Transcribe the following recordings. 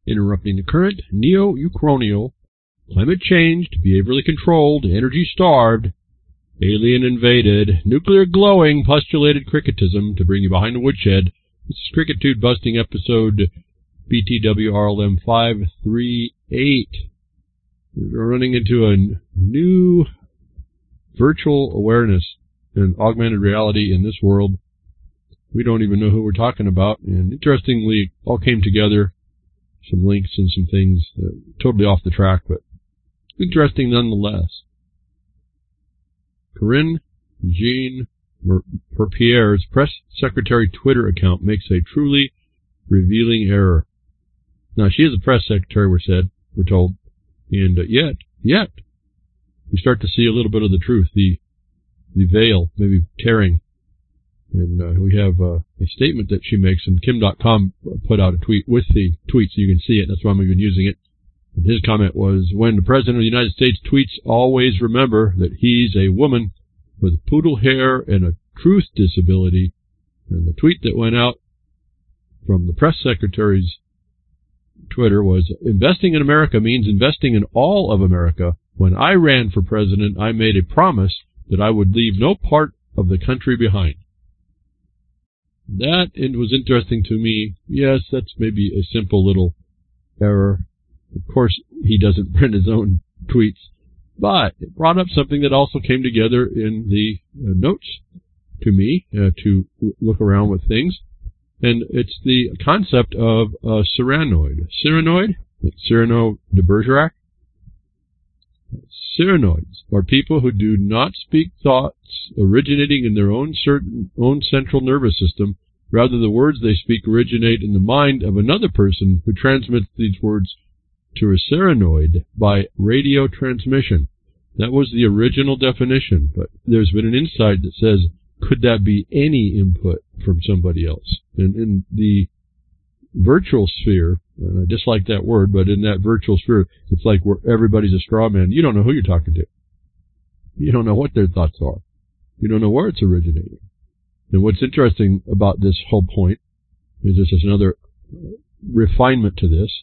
interrupting the current, neo-Uchronial, climate changed, behaviorally controlled, energy-starved, alien-invaded, nuclear-glowing, postulated cricketism to bring you behind the woodshed. This is Crickitude Busting episode BTWRLM 538. We're running into a new virtual awareness and augmented reality in this world. We don't even know who we're talking about, and interestingly, it all came together. Some links and some things totally off the track, but interesting nonetheless. Corinne Jean-Pierre's press secretary Twitter account makes a truly revealing error. Now, she is a press secretary, we're told, and yet, we start to see a little bit of the truth, the veil maybe tearing. And we have a statement that she makes, and Kim.com put out a tweet with the tweet so you can see it. That's why I'm even using it. And his comment was, when the President of the United States tweets, always remember that he's a woman with poodle hair and a truth disability. And the tweet that went out from the press secretary's Twitter was, investing in America means investing in all of America. When I ran for president, I made a promise that I would leave no part of the country behind. That it was interesting to me. Yes, that's maybe a simple little error. Of course, he doesn't print his own tweets, but it brought up something that also came together in the notes to me to look around with things, and it's the concept of Cyranoid. Cyrano de Bergerac. Cyranoids are people who do not speak thoughts originating in their own central nervous system. Rather, the words they speak originate in the mind of another person who transmits these words to a cyranoid by radio transmission. That was the original definition, but there's been an insight that says, could that be any input from somebody else? And in the virtual sphere, and I dislike that word, but in that virtual sphere, it's like where everybody's a straw man. You don't know who you're talking to. You don't know what their thoughts are. You don't know where it's originating. And what's interesting about this whole point is this is another refinement to this,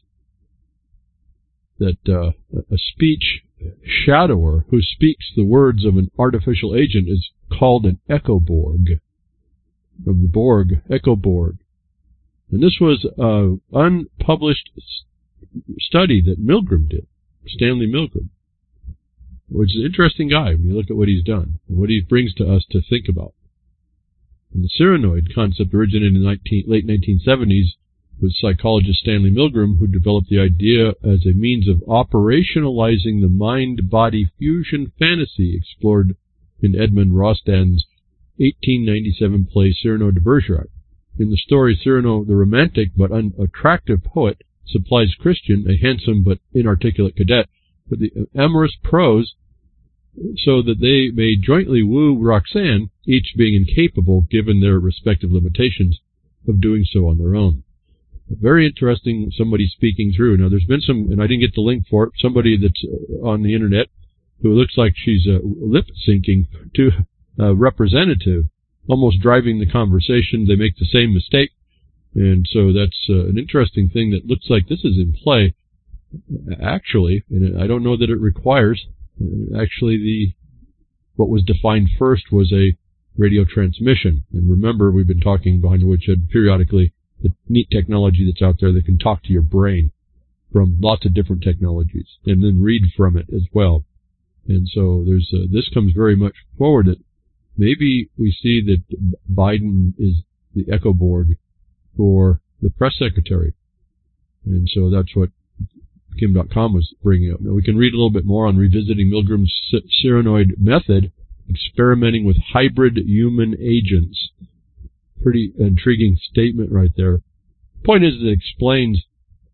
that a speech shadower who speaks the words of an artificial agent is called an echoborg. Of the Borg, echoborg. And this was an unpublished study that Milgram did, Stanley Milgram, which is an interesting guy when you look at what he's done and what he brings to us to think about. And the cyranoid concept originated in the late 1970s with psychologist Stanley Milgram, who developed the idea as a means of operationalizing the mind-body fusion fantasy explored in Edmond Rostand's 1897 play Cyrano de Bergerac. In the story, Cyrano, the romantic but unattractive poet, supplies Christian, a handsome but inarticulate cadet, with the amorous prose so that they may jointly woo Roxanne, each being incapable, given their respective limitations, of doing so on their own. Very interesting, somebody speaking through. Now, there's been some, and I didn't get the link for it, somebody that's on the internet who looks like she's lip-syncing to a representative, almost driving the conversation. They make the same mistake, and so that's an interesting thing that looks like this is in play. Actually, and I don't know that it requires, actually what was defined first was a radio transmission. And remember, we've been talking behind the woodshed periodically, the neat technology that's out there that can talk to your brain from lots of different technologies and then read from it as well. And so there's this comes very much forward that maybe we see that Biden is the echoborg for the press secretary. And so that's what Kim.com was bringing up. Now we can read a little bit more on revisiting Milgram's cyranoid method, experimenting with hybrid human agents. Pretty intriguing statement right there. Point is, it explains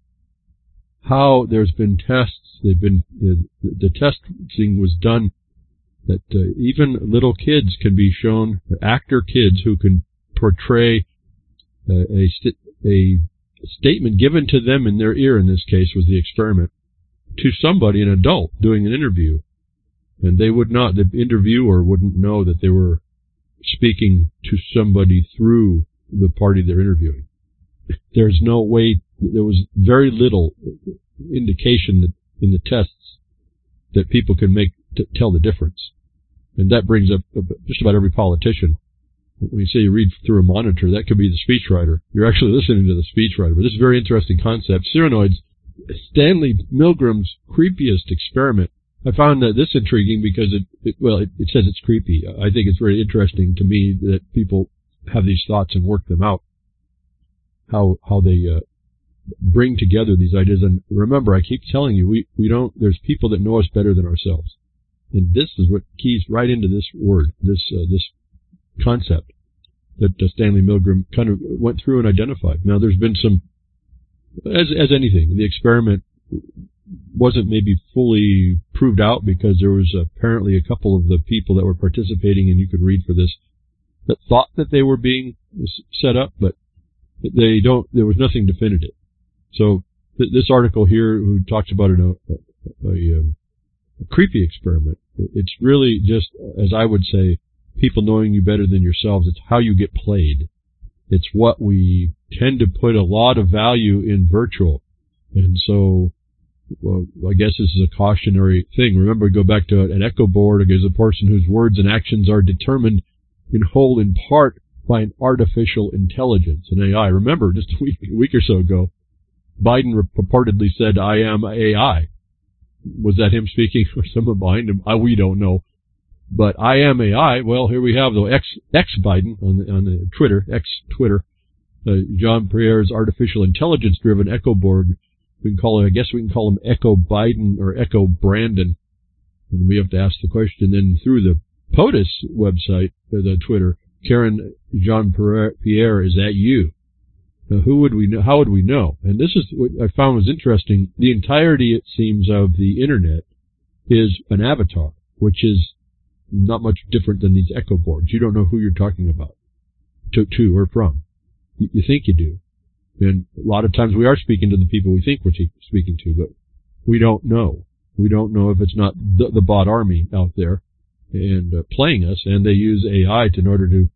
how there's been tests. The testing was done that even little kids can be shown, actor kids who can portray a statement given to them in their ear, in this case was the experiment, to somebody, an adult, doing an interview. And they would not, the interviewer wouldn't know that they were speaking to somebody through the party they're interviewing. There's no way there was very little indication that in the tests that people can tell the difference. And that brings up just about every politician. When you say you read through a monitor, that could be the speechwriter. You're actually listening to the speechwriter. But this is a very interesting concept. Cyranoids, Stanley Milgram's creepiest experiment. I found this intriguing because it says it's creepy. I think it's very interesting to me that people have these thoughts and work them out. How they bring together these ideas. And remember, I keep telling you, there's people that know us better than ourselves. And this is what keys right into this word, this concept that Stanley Milgram kind of went through and identified. Now, there's been some, as anything, the experiment wasn't maybe fully proved out because there was apparently a couple of the people that were participating, and you could read for this, that thought that they were being set up, but there was nothing definitive. So this article here, who talks about a creepy experiment, it's really just, as I would say, people knowing you better than yourselves. It's how you get played. It's what we tend to put a lot of value in virtual. And so, well, I guess this is a cautionary thing. Remember, go back to an echo board. There's a person whose words and actions are determined in whole in part by an artificial intelligence, an AI. Remember, just a week or so ago, Biden purportedly said, "I am AI." Was that him speaking or someone behind him? We don't know. But I am AI. Well, here we have, though, ex-Biden on the Twitter, John Pierre's artificial intelligence-driven echo board. We can call him Echo Biden or Echo Brandon. And we have to ask the question then through the POTUS website, the Twitter, Karen Jean Pierre, is that you? Now, who would we know? How would we know? And this is what I found was interesting. The entirety, it seems, of the internet is an avatar, which is not much different than these echo boards. You don't know who you're talking about, to or from. You think you do. And a lot of times we are speaking to the people we think we're speaking to, but we don't know. We don't know if it's not the bot army out there and playing us, and they use AI in order to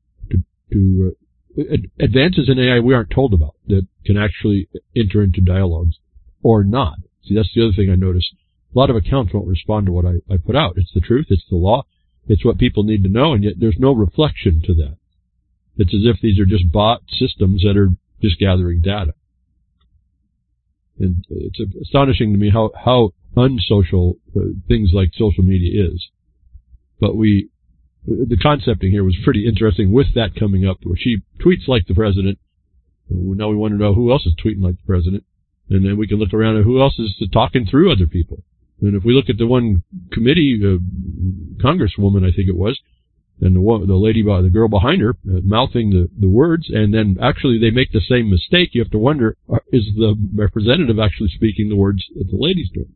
advances in AI we aren't told about that can actually enter into dialogues or not. See, that's the other thing I noticed. A lot of accounts won't respond to what I put out. It's the truth. It's the law. It's what people need to know, and yet there's no reflection to that. It's as if these are just bot systems that are just gathering data. And it's astonishing to me how unsocial things like social media is. But the concepting here was pretty interesting with that coming up, where she tweets like the president. Now we want to know who else is tweeting like the president. And then we can look around at who else is talking through other people. And if we look at the one committee, congresswoman, I think it was, and the girl behind her mouthing the words, and then actually they make the same mistake. You have to wonder, is the representative actually speaking the words that the lady's doing?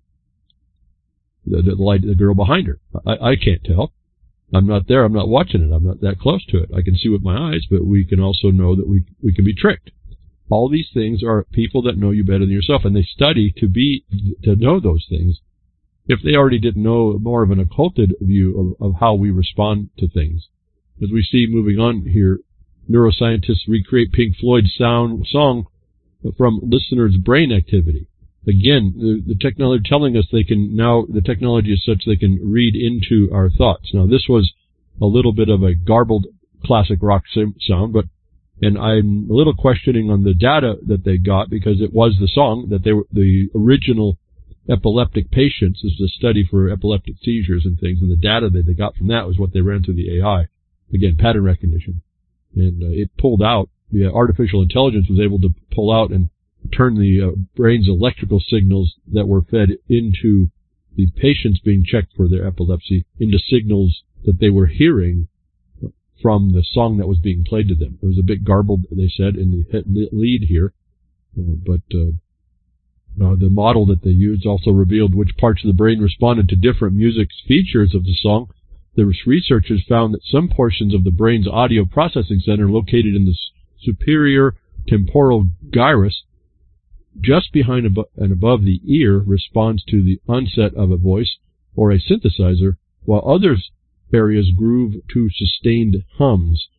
The girl behind her. I can't tell. I'm not there. I'm not watching it. I'm not that close to it. I can see with my eyes, but we can also know that we can be tricked. All these things are people that know you better than yourself, and they study to know those things. If they already didn't know more of an occulted view of how we respond to things. As we see moving on here, neuroscientists recreate Pink Floyd's song from listeners' brain activity. Again, the technology telling us the technology is such they can read into our thoughts. Now, this was a little bit of a garbled classic rock sound, and I'm a little questioning on the data that they got, because it was the song that the original epileptic patients. This was a study for epileptic seizures and things, and the data that they got from that was what they ran through the AI. Again, pattern recognition. And it pulled out, the artificial intelligence was able to pull out and turn the brain's electrical signals that were fed into the patients being checked for their epilepsy into signals that they were hearing from the song that was being played to them. It was a bit garbled, they said, in the lead here, but the model that they used also revealed which parts of the brain responded to different music features of the song. The researchers found that some portions of the brain's audio processing center located in the superior temporal gyrus, just behind and above the ear, responds to the onset of a voice or a synthesizer, while other areas groove to sustained hums.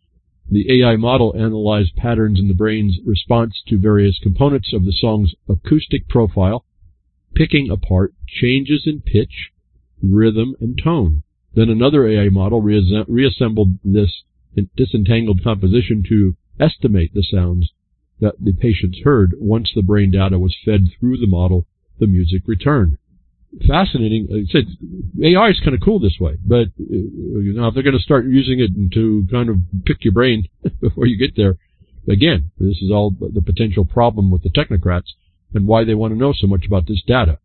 The AI model analyzed patterns in the brain's response to various components of the song's acoustic profile, picking apart changes in pitch, rhythm, and tone. Then another AI model reassembled this disentangled composition to estimate the sounds that the patients heard. Once the brain data was fed through the model, the music returned. Fascinating. I said AI is kind of cool this way, but if they're going to start using it to kind of pick your brain before you get there, again, this is all the potential problem with the technocrats and why they want to know so much about this data.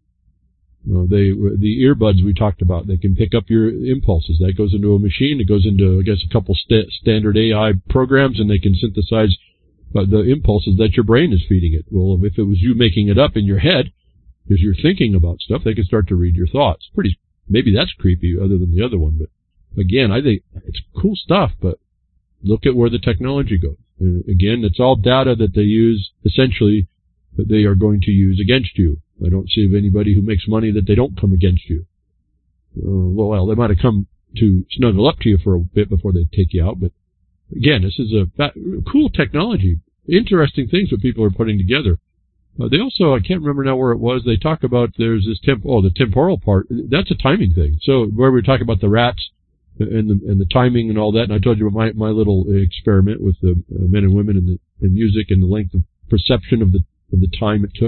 The earbuds we talked about, they can pick up your impulses. That goes into a machine. It goes into, I guess, a couple standard AI programs, and they can synthesize the impulses that your brain is feeding it. Well, if it was you making it up in your head, as you're thinking about stuff, they can start to read your thoughts. Maybe that's creepy other than the other one, but again, I think it's cool stuff, but look at where the technology goes. And again, it's all data that they use, essentially, that they are going to use against you. I don't see of anybody who makes money that they don't come against you. Well, they might have come to snuggle up to you for a bit before they take you out, but again, this is a cool technology. Interesting things that people are putting together. They also, I can't remember now where it was, they talk about there's this the temporal part. That's a timing thing. So where we were talking about the rats and the timing and all that, and I told you about my little experiment with the men and women and music and the length of perception of the time it took.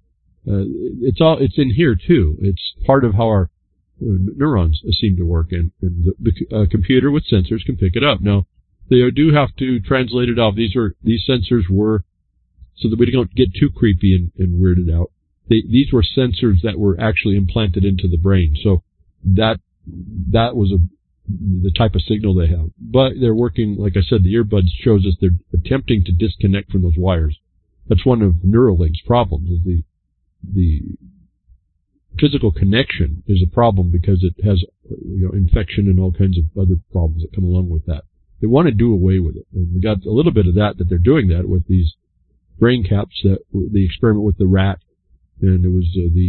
It's in here too. It's part of how our neurons seem to work, and the computer with sensors can pick it up. Now, they do have to translate it off. These sensors were, so that we don't get too creepy and weirded out. These were sensors that were actually implanted into the brain. So that was the type of signal they have. But they're working, like I said, the earbuds shows us they're attempting to disconnect from those wires. That's one of Neuralink's problems, is the physical connection is a problem because it has infection and all kinds of other problems that come along with that. They want to do away with it. And we got a little bit of that they're doing that with these brain caps, that the experiment with the rat, and it was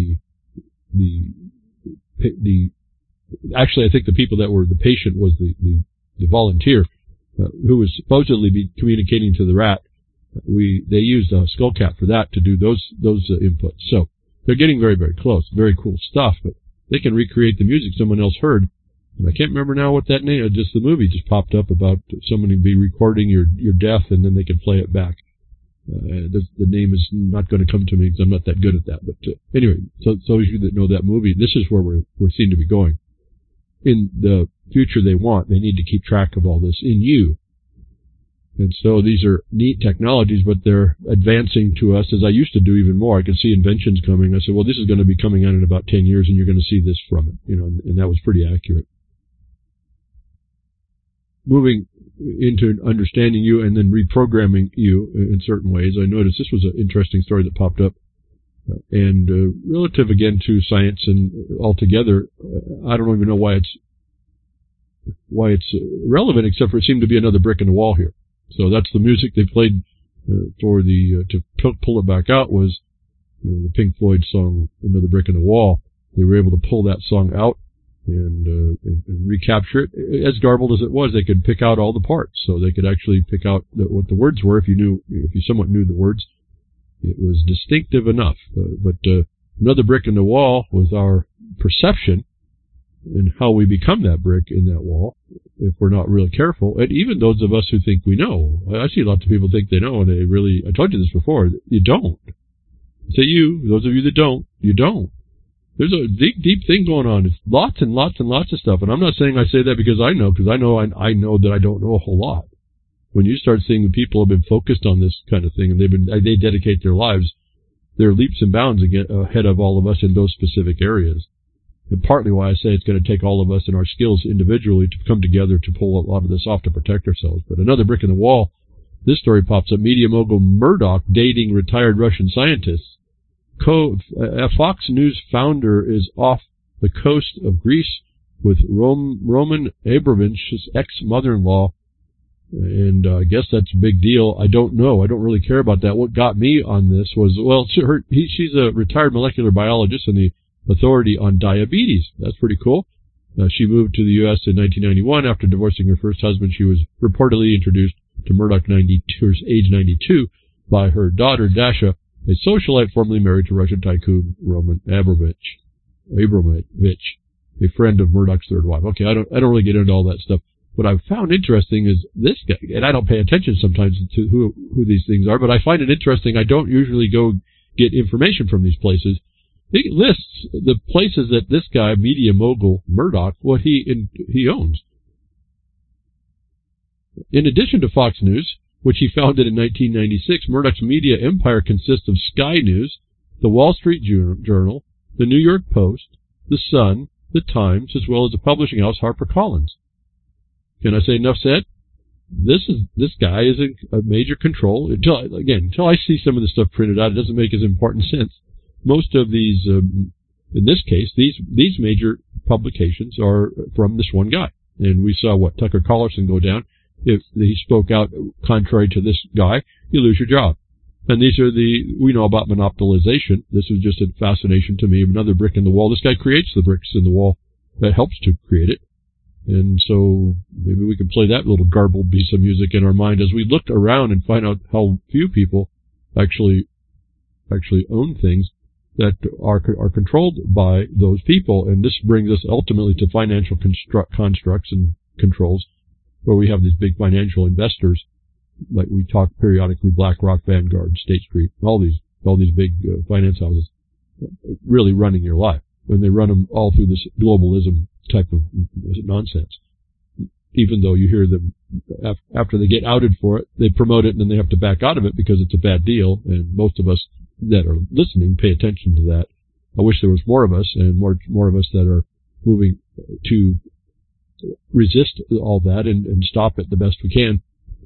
actually I think the people that were the patient was the volunteer who was supposedly be communicating to the rat. They used a skull cap for that to do those inputs. So they're getting very, very close. Very cool stuff, but they can recreate the music someone else heard. And I can't remember now what that name, just the movie just popped up about somebody be recording your death and then they can play it back. The name is not going to come to me because I'm not that good at that. But anyway, so those of you that know that movie, this is where we seem to be going. In the future they need to keep track of all this in you. And so these are neat technologies, but they're advancing to us, as I used to do even more. I could see inventions coming. I said, well, this is going to be coming out in about 10 years, and you're going to see this from it. And that was pretty accurate. Moving into understanding you and then reprogramming you in certain ways, I noticed this was an interesting story that popped up. And relative, again, to science and altogether, I don't even know why it's relevant, except for it seemed to be another brick in the wall here. So that's the music they played for to pull it back out was the Pink Floyd song, Another Brick in the Wall. They were able to pull that song out and recapture it. As garbled as it was, they could pick out all the parts. So they could actually pick out what the words were if you somewhat knew the words. It was distinctive enough. But another brick in the wall was our perception and how we become that brick in that wall if we're not really careful. And even those of us who think we know. I see lots of people think they know, and I told you this before, you don't. Those of you that don't, you don't. There's a deep thing going on. It's lots and lots and lots of stuff. And I'm not saying I say that because I know that I don't know a whole lot. When you start seeing the people have been focused on this kind of thing, and they dedicate their lives, they're leaps and bounds ahead of all of us in those specific areas. And partly why I say it's going to take all of us and our skills individually to come together to pull a lot of this off to protect ourselves. But another brick in the wall, this story pops up. Media mogul Murdoch dating retired Russian scientists. A Fox News founder is off the coast of Greece with Roman Abramovich's ex-mother-in-law. And I guess that's a big deal. I don't know. I don't really care about that. What got me on this was, she's a retired molecular biologist and the authority on diabetes. That's pretty cool. She moved to the U.S. in 1991 after divorcing her first husband. She was reportedly introduced to Murdoch 92, age 92, by her daughter Dasha, a socialite formerly married to Russian tycoon Roman Abramovich, a friend of Murdoch's third wife. Okay, I don't really get into all that stuff. What I've found interesting is this guy, and I don't pay attention sometimes to who these things are, but I find it interesting. I don't usually go get information from these places. He lists the places that this guy, media mogul Murdoch, what he owns. In addition to Fox News, which he founded in 1996, Murdoch's media empire consists of Sky News, the Wall Street Journal, the New York Post, the Sun, the Times, as well as the publishing house HarperCollins. Can I say enough said? This guy is a major control. Until I see some of the stuff printed out, it doesn't make as important sense. Most of these, in this case, these major publications are from this one guy. And we saw Tucker Carlson go down. If he spoke out contrary to this guy, you lose your job. And we know about monopolization. This was just a fascination to me of another brick in the wall. This guy creates the bricks in the wall that helps to create it. And so maybe we can play that little garbled piece of music in our mind as we look around and find out how few people actually own things that are controlled by those people. And this brings us ultimately to financial constructs and controls, where we have these big financial investors, like we talk periodically, BlackRock, Vanguard, State Street, all these big finance houses, really running your life. And they run them all through this globalism type of nonsense. Even though you hear them, after they get outed for it, they promote it and then they have to back out of it because it's a bad deal. And most of us that are listening pay attention to that. I wish there was more of us, and more of us that are moving to resist all that and stop it the best we can.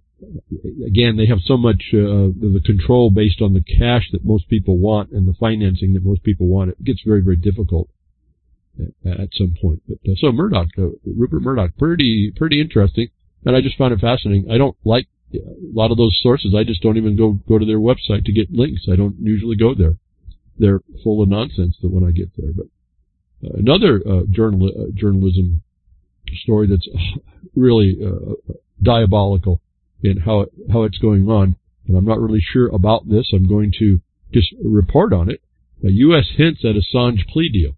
Again, they have so much the control based on the cash that most people want and the financing that most people want. It gets very, very difficult at some point. But so Murdoch, Rupert Murdoch, pretty interesting, and I just found it fascinating. I don't like a lot of those sources. I just don't even go to their website to get links. I don't usually go there. They're full of nonsense when I get there. But another journalism story that's really diabolical in how it's going on, and I'm not really sure about this. I'm going to just report on it. The U.S. hints at Assange plea deal.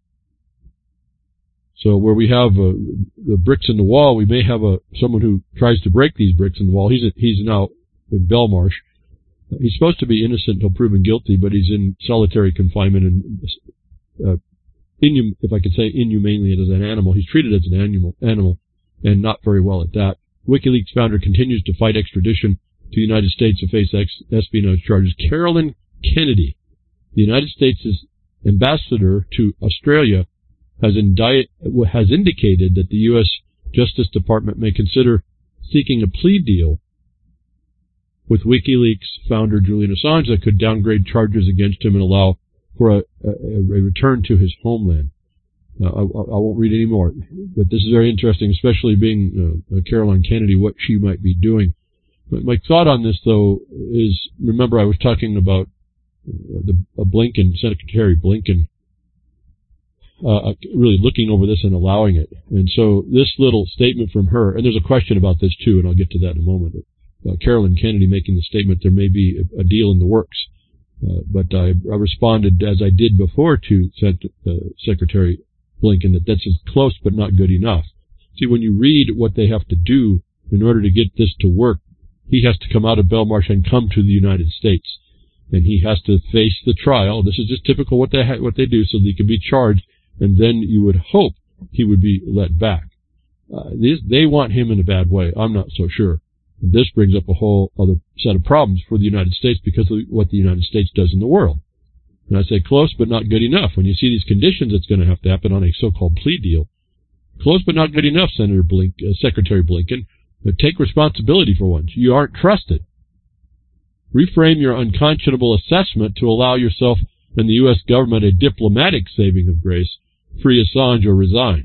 So where we have the bricks in the wall, we may have someone who tries to break these bricks in the wall. He's now in Belmarsh. He's supposed to be innocent until proven guilty, but he's in solitary confinement and if I could say inhumanely as an animal. He's treated as an animal, and not very well at that. WikiLeaks founder continues to fight extradition to the United States to face espionage charges. Carolyn Kennedy, the United States' ambassador to Australia, has indicated that the U.S. Justice Department may consider seeking a plea deal with WikiLeaks founder Julian Assange that could downgrade charges against him and allow for a return to his homeland. I won't read any more, but this is very interesting, especially being Caroline Kennedy, what she might be doing. But my thought on this, though, is, remember I was talking about Secretary Blinken, really looking over this and allowing it. And so this little statement from her, and there's a question about this too, and I'll get to that in a moment. Caroline Kennedy making the statement there may be a deal in the works. But I responded, as I did before, to Secretary Blinken, that's as close but not good enough. See, when you read what they have to do in order to get this to work, he has to come out of Belmarsh and come to the United States. And he has to face the trial. This is just typical what they do, so that he can be charged, and then you would hope he would be let back. They want him in a bad way. I'm not so sure. And this brings up a whole other set of problems for the United States because of what the United States does in the world. And I say close but not good enough. When you see these conditions, it's going to have to happen on a so-called plea deal. Close but not good enough, Secretary Blinken. But take responsibility for once. You aren't trusted. Reframe your unconscionable assessment to allow yourself and the U.S. government a diplomatic saving of grace. Free Assange or resign.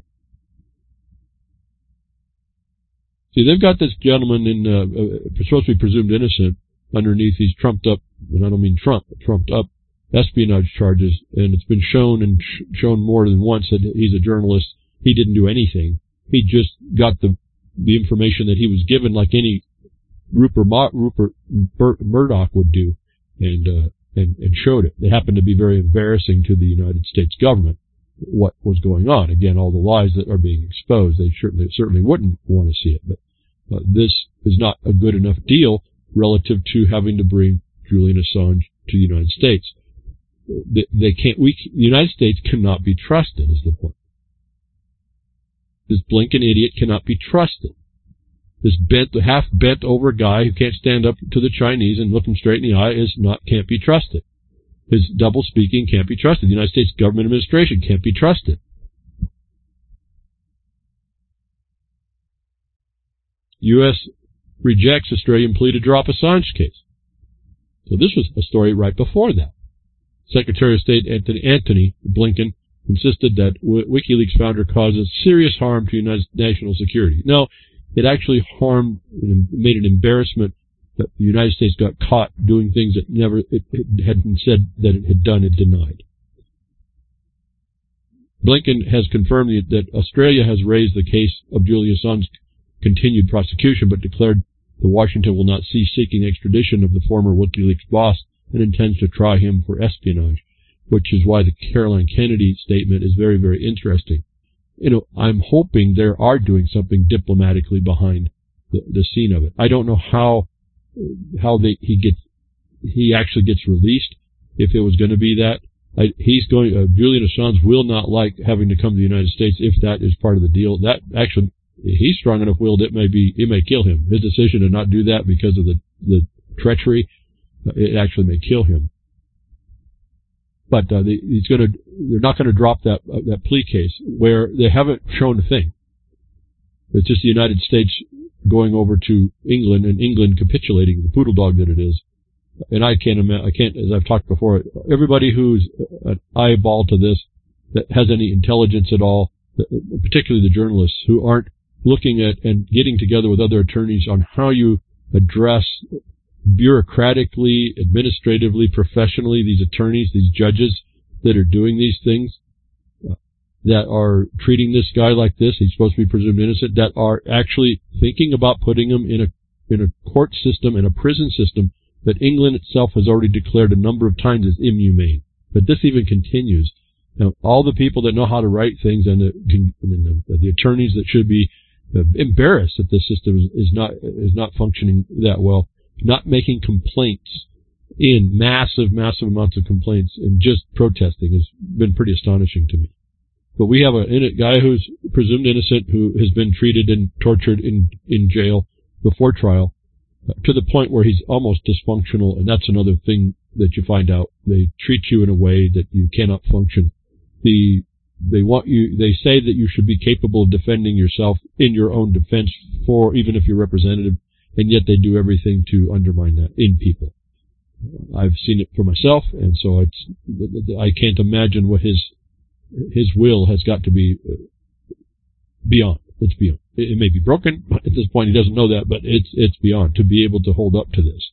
See, they've got this gentleman supposed to be presumed innocent underneath these trumped up, and I don't mean Trump, but trumped up espionage charges, and it's been shown more than once that he's a journalist. He didn't do anything. He just got the information that he was given, like any Rupert Murdoch would do, and showed it. It happened to be very embarrassing to the United States government what was going on. Again, all the lies that are being exposed, they certainly wouldn't want to see it. But this is not a good enough deal relative to having to bring Julian Assange to the United States. The United States cannot be trusted, is the point. This Blinken idiot cannot be trusted. This half bent over guy who can't stand up to the Chinese and look them straight in the eye can't be trusted. His double speaking can't be trusted. The United States government administration can't be trusted. U.S. rejects Australian plea to drop Assange case. So this was a story right before that. Secretary of State Antony Blinken insisted that WikiLeaks founder causes serious harm to United national security. No, it actually harmed, made an embarrassment that the United States got caught doing things that it hadn't said that it had done, it denied. Blinken has confirmed that Australia has raised the case of Julian Assange's continued prosecution, but declared that Washington will not cease seeking extradition of the former WikiLeaks boss and intends to try him for espionage, which is why the Caroline Kennedy statement is very, very interesting. I'm hoping they are doing something diplomatically behind the scene of it. I don't know how he actually gets released, if it was going to be that. Julian Assange will not like having to come to the United States if that is part of the deal. That actually, he's strong enough willed, it may kill him. His decision to not do that because of the treachery, it actually may kill him. But they're not going to drop that plea case where they haven't shown a thing. It's just the United States going over to England and England capitulating, the poodle dog that it is. And I can't, as I've talked before, everybody who's an eyeball to this, that has any intelligence at all, particularly the journalists who aren't looking at and getting together with other attorneys on how you address bureaucratically, administratively, professionally, these attorneys, these judges that are doing these things, that are treating this guy like this, he's supposed to be presumed innocent, that are actually thinking about putting him in a court system and a prison system that England itself has already declared a number of times as inhumane. But this even continues. Now, all the people that know how to write things and the attorneys that should be embarrassed that this system is not functioning that well, not making complaints in massive amounts of complaints and just protesting has been pretty astonishing to me. But we have a guy who's presumed innocent who has been treated and tortured in jail before trial to the point where he's almost dysfunctional, and that's another thing that you find out. They treat you in a way that you cannot function. They say that you should be capable of defending yourself in your own defense even if you're representative, and yet they do everything to undermine that in people. I've seen it for myself, and so I can't imagine what his will has got to be beyond. It's beyond. It may be broken at this point. He doesn't know that, but it's beyond to be able to hold up to this.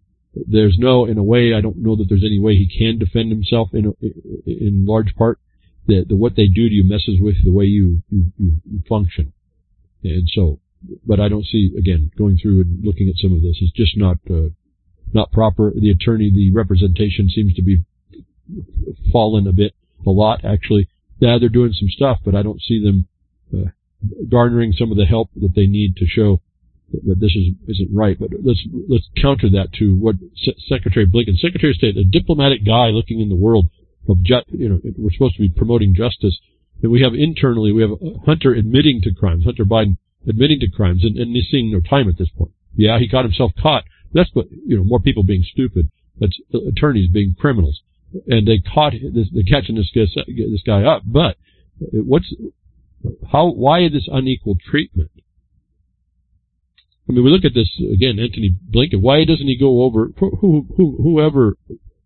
In a way, I don't know that there's any way he can defend himself in large part. What they do to you messes with the way you function. And so, but I don't see, again, going through and looking at some of this, it's just not proper. The representation seems to be fallen a lot, actually. Yeah, they're doing some stuff, but I don't see them garnering some of the help that they need to show that this isn't right. But let's counter that to what Secretary Blinken, Secretary of State, a diplomatic guy looking in the world of we're supposed to be promoting justice, and we have Hunter admitting to crimes, Hunter Biden admitting to crimes, and he's seeing no time at this point. Yeah, he got himself caught. That's what, more people being stupid. That's attorneys being criminals, and they're catching this guy up. But why this unequal treatment? I mean, we look at this again, Antony Blinken. Why doesn't he go over whoever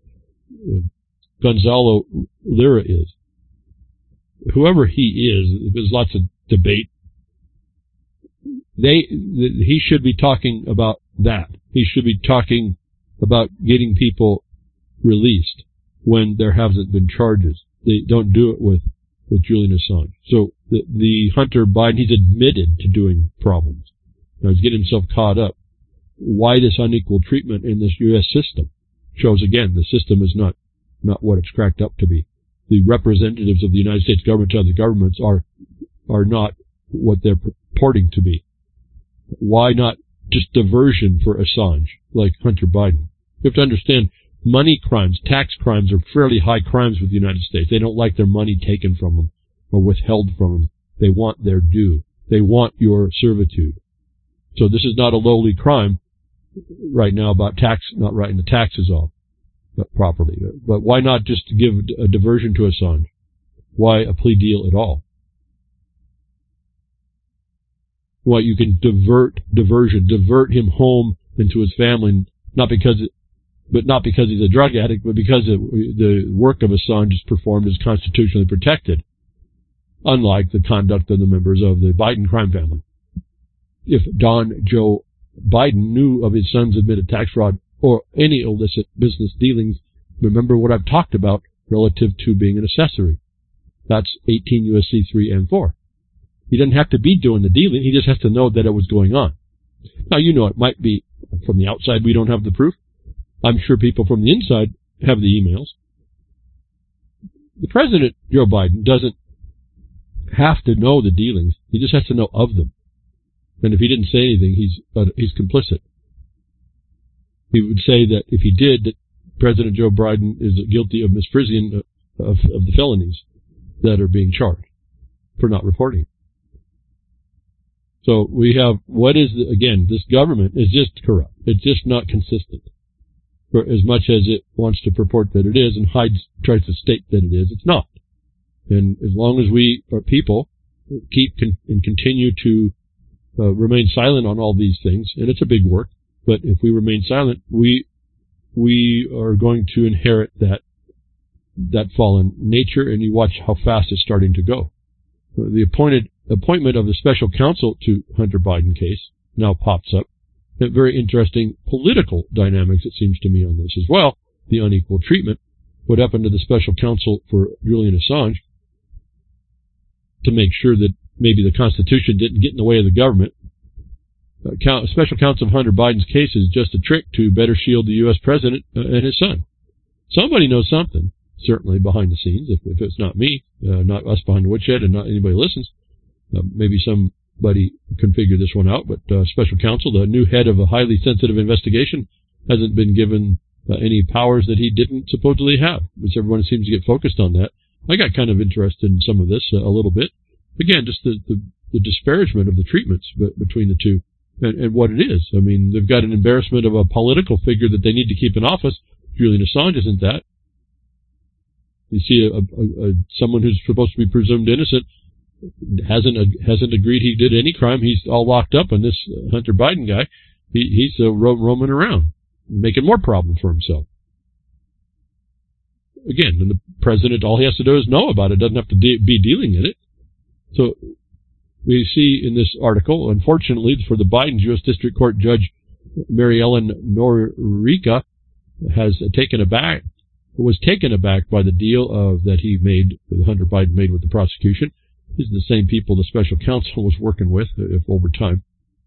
Gonzalo Lira is, whoever he is? There's lots of debate. He should be talking about that. He should be talking about getting people released when there hasn't been charges. They don't do it with Julian Assange. So the Hunter Biden, he's admitted to doing problems. Now he's getting himself caught up. why this unequal treatment in this U.S. system. Shows again, the system is not what it's cracked up to be. The representatives of the United States government to other governments are not what they're purporting to be. Why not just diversion for Assange, like Hunter Biden? You have to understand, money crimes, tax crimes are fairly high crimes with the United States. They don't like their money taken from them or withheld from them. They want their due. They want your servitude. So this is not a lowly crime right now about not writing the taxes off properly. But why not just give a diversion to Assange? Why a plea deal at all? Why you can divert him home and to his family, not because he's a drug addict, but because the work of Assange is performed is constitutionally protected, unlike the conduct of the members of the Biden crime family. If Don Joe Biden knew of his son's admitted tax fraud or any illicit business dealings, remember what I've talked about relative to being an accessory. That's 18 U.S.C. 3 and 4. He doesn't have to be doing the dealing. He just has to know that it was going on. Now, it might be from the outside we don't have the proof. I'm sure people from the inside have the emails. The President, Joe Biden, doesn't have to know the dealings. He just has to know of them. And if he didn't say anything, he's complicit. He would say that if he did, that President Joe Biden is guilty of misprision of the felonies that are being charged for not reporting. So we have, this government is just corrupt. It's just not consistent. For as much as it wants to purport that it is and tries to state that it is, it's not. And as long as we, our people, continue to remain silent on all these things, and it's a big work, but if we remain silent, we are going to inherit that fallen nature, and you watch how fast it's starting to go. The appointment of the special counsel to Hunter Biden case now pops up. And very interesting political dynamics, it seems to me, on this as well. The unequal treatment. What happened to the special counsel for Julian Assange to make sure that maybe the Constitution didn't get in the way of the government. Special counsel of Hunter Biden's case is just a trick to better shield the U.S. president and his son. Somebody knows something, certainly behind the scenes. If it's not me, not us behind the woodshed, and not anybody listens, maybe somebody can figure this one out. But special counsel, the new head of a highly sensitive investigation, hasn't been given any powers that he didn't supposedly have, which everyone seems to get focused on that. I got kind of interested in some of this a little bit. Again, just the disparagement of the treatments between the two and what it is. I mean, they've got an embarrassment of a political figure that they need to keep in office. Julian Assange isn't that. You see someone who's supposed to be presumed innocent hasn't agreed he did any crime. He's all locked up, and this Hunter Biden guy, he's roaming around, making more problems for himself. Again, and the president, all he has to do is know about it, doesn't have to be dealing in it. So we see in this article, unfortunately for the Biden's U.S. District Court Judge Mary Ellen Norica was taken aback by the deal that Hunter Biden made with the prosecution. These are the same people the special counsel was working with over time.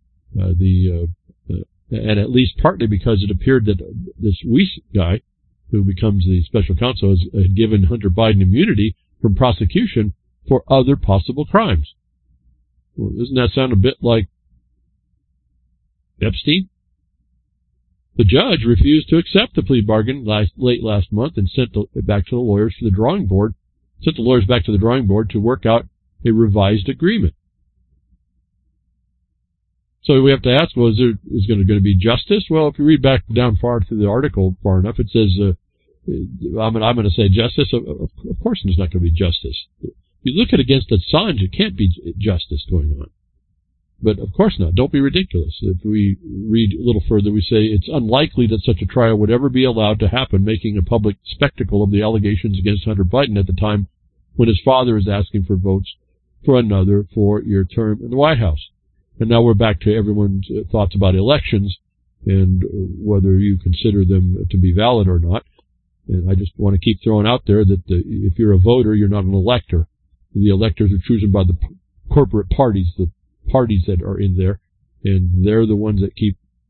And at least partly because it appeared that this Weiss guy, who becomes the special counsel, had given Hunter Biden immunity from prosecution for other possible crimes. Well, doesn't that sound a bit like Epstein? The judge refused to accept the plea bargain late last month and sent it back to the lawyers to the drawing board. Sent the lawyers back to the drawing board to work out a revised agreement. So we have to ask, well, is going to be justice? Well, if you read back down far through the article far enough, it says, I'm going to say justice. Of course there's not going to be justice. If you look at against Assange, it can't be justice going on. But of course not. Don't be ridiculous. If we read a little further, we say it's unlikely that such a trial would ever be allowed to happen, making a public spectacle of the allegations against Hunter Biden at the time when his father is asking for votes for another 4-year term in the White House. And now we're back to everyone's thoughts about elections and whether you consider them to be valid or not. And I just want to keep throwing out there that if you're a voter, you're not an elector. The electors are chosen by the corporate parties, the parties that are in there, and they're the ones that keep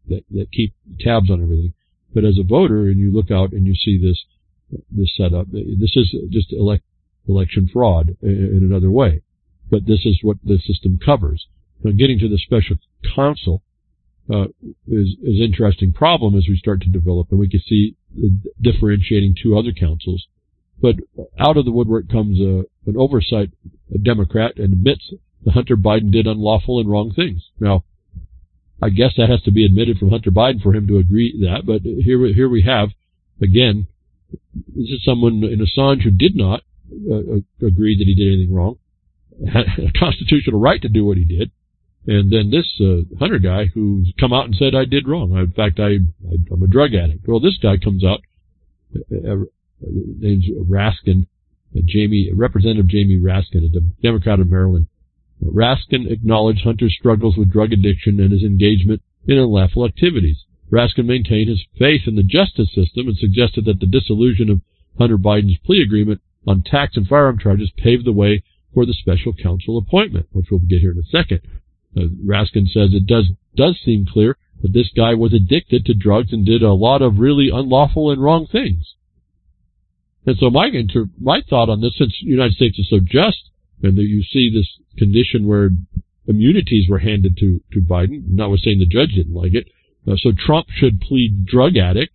that keep tabs on everything. But as a voter, and you look out and you see this setup, this is just election fraud in another way. But this is what the system covers. Now, getting to the special counsel is an interesting problem as we start to develop, and we can see differentiating two other councils. But out of the woodwork comes an oversight, a Democrat, and admits that Hunter Biden did unlawful and wrong things. Now, I guess that has to be admitted from Hunter Biden for him to agree that, but here we have, again, this is someone in Assange who did not agree that he did anything wrong, had a constitutional right to do what he did, and then this Hunter guy who's come out and said, I did wrong. In fact, I'm a drug addict. Well, this guy comes out, name's Raskin, Representative Jamie Raskin, a Democrat of Maryland. Raskin acknowledged Hunter's struggles with drug addiction and his engagement in unlawful activities. Raskin maintained his faith in the justice system and suggested that the dissolution of Hunter Biden's plea agreement on tax and firearm charges paved the way for the special counsel appointment, which we'll get here in a second. Raskin says it does seem clear that this guy was addicted to drugs and did a lot of really unlawful and wrong things. And so my thought on this, since the United States is so just, and that you see this condition where immunities were handed to Biden, notwithstanding the judge didn't like it, so Trump should plead drug addict,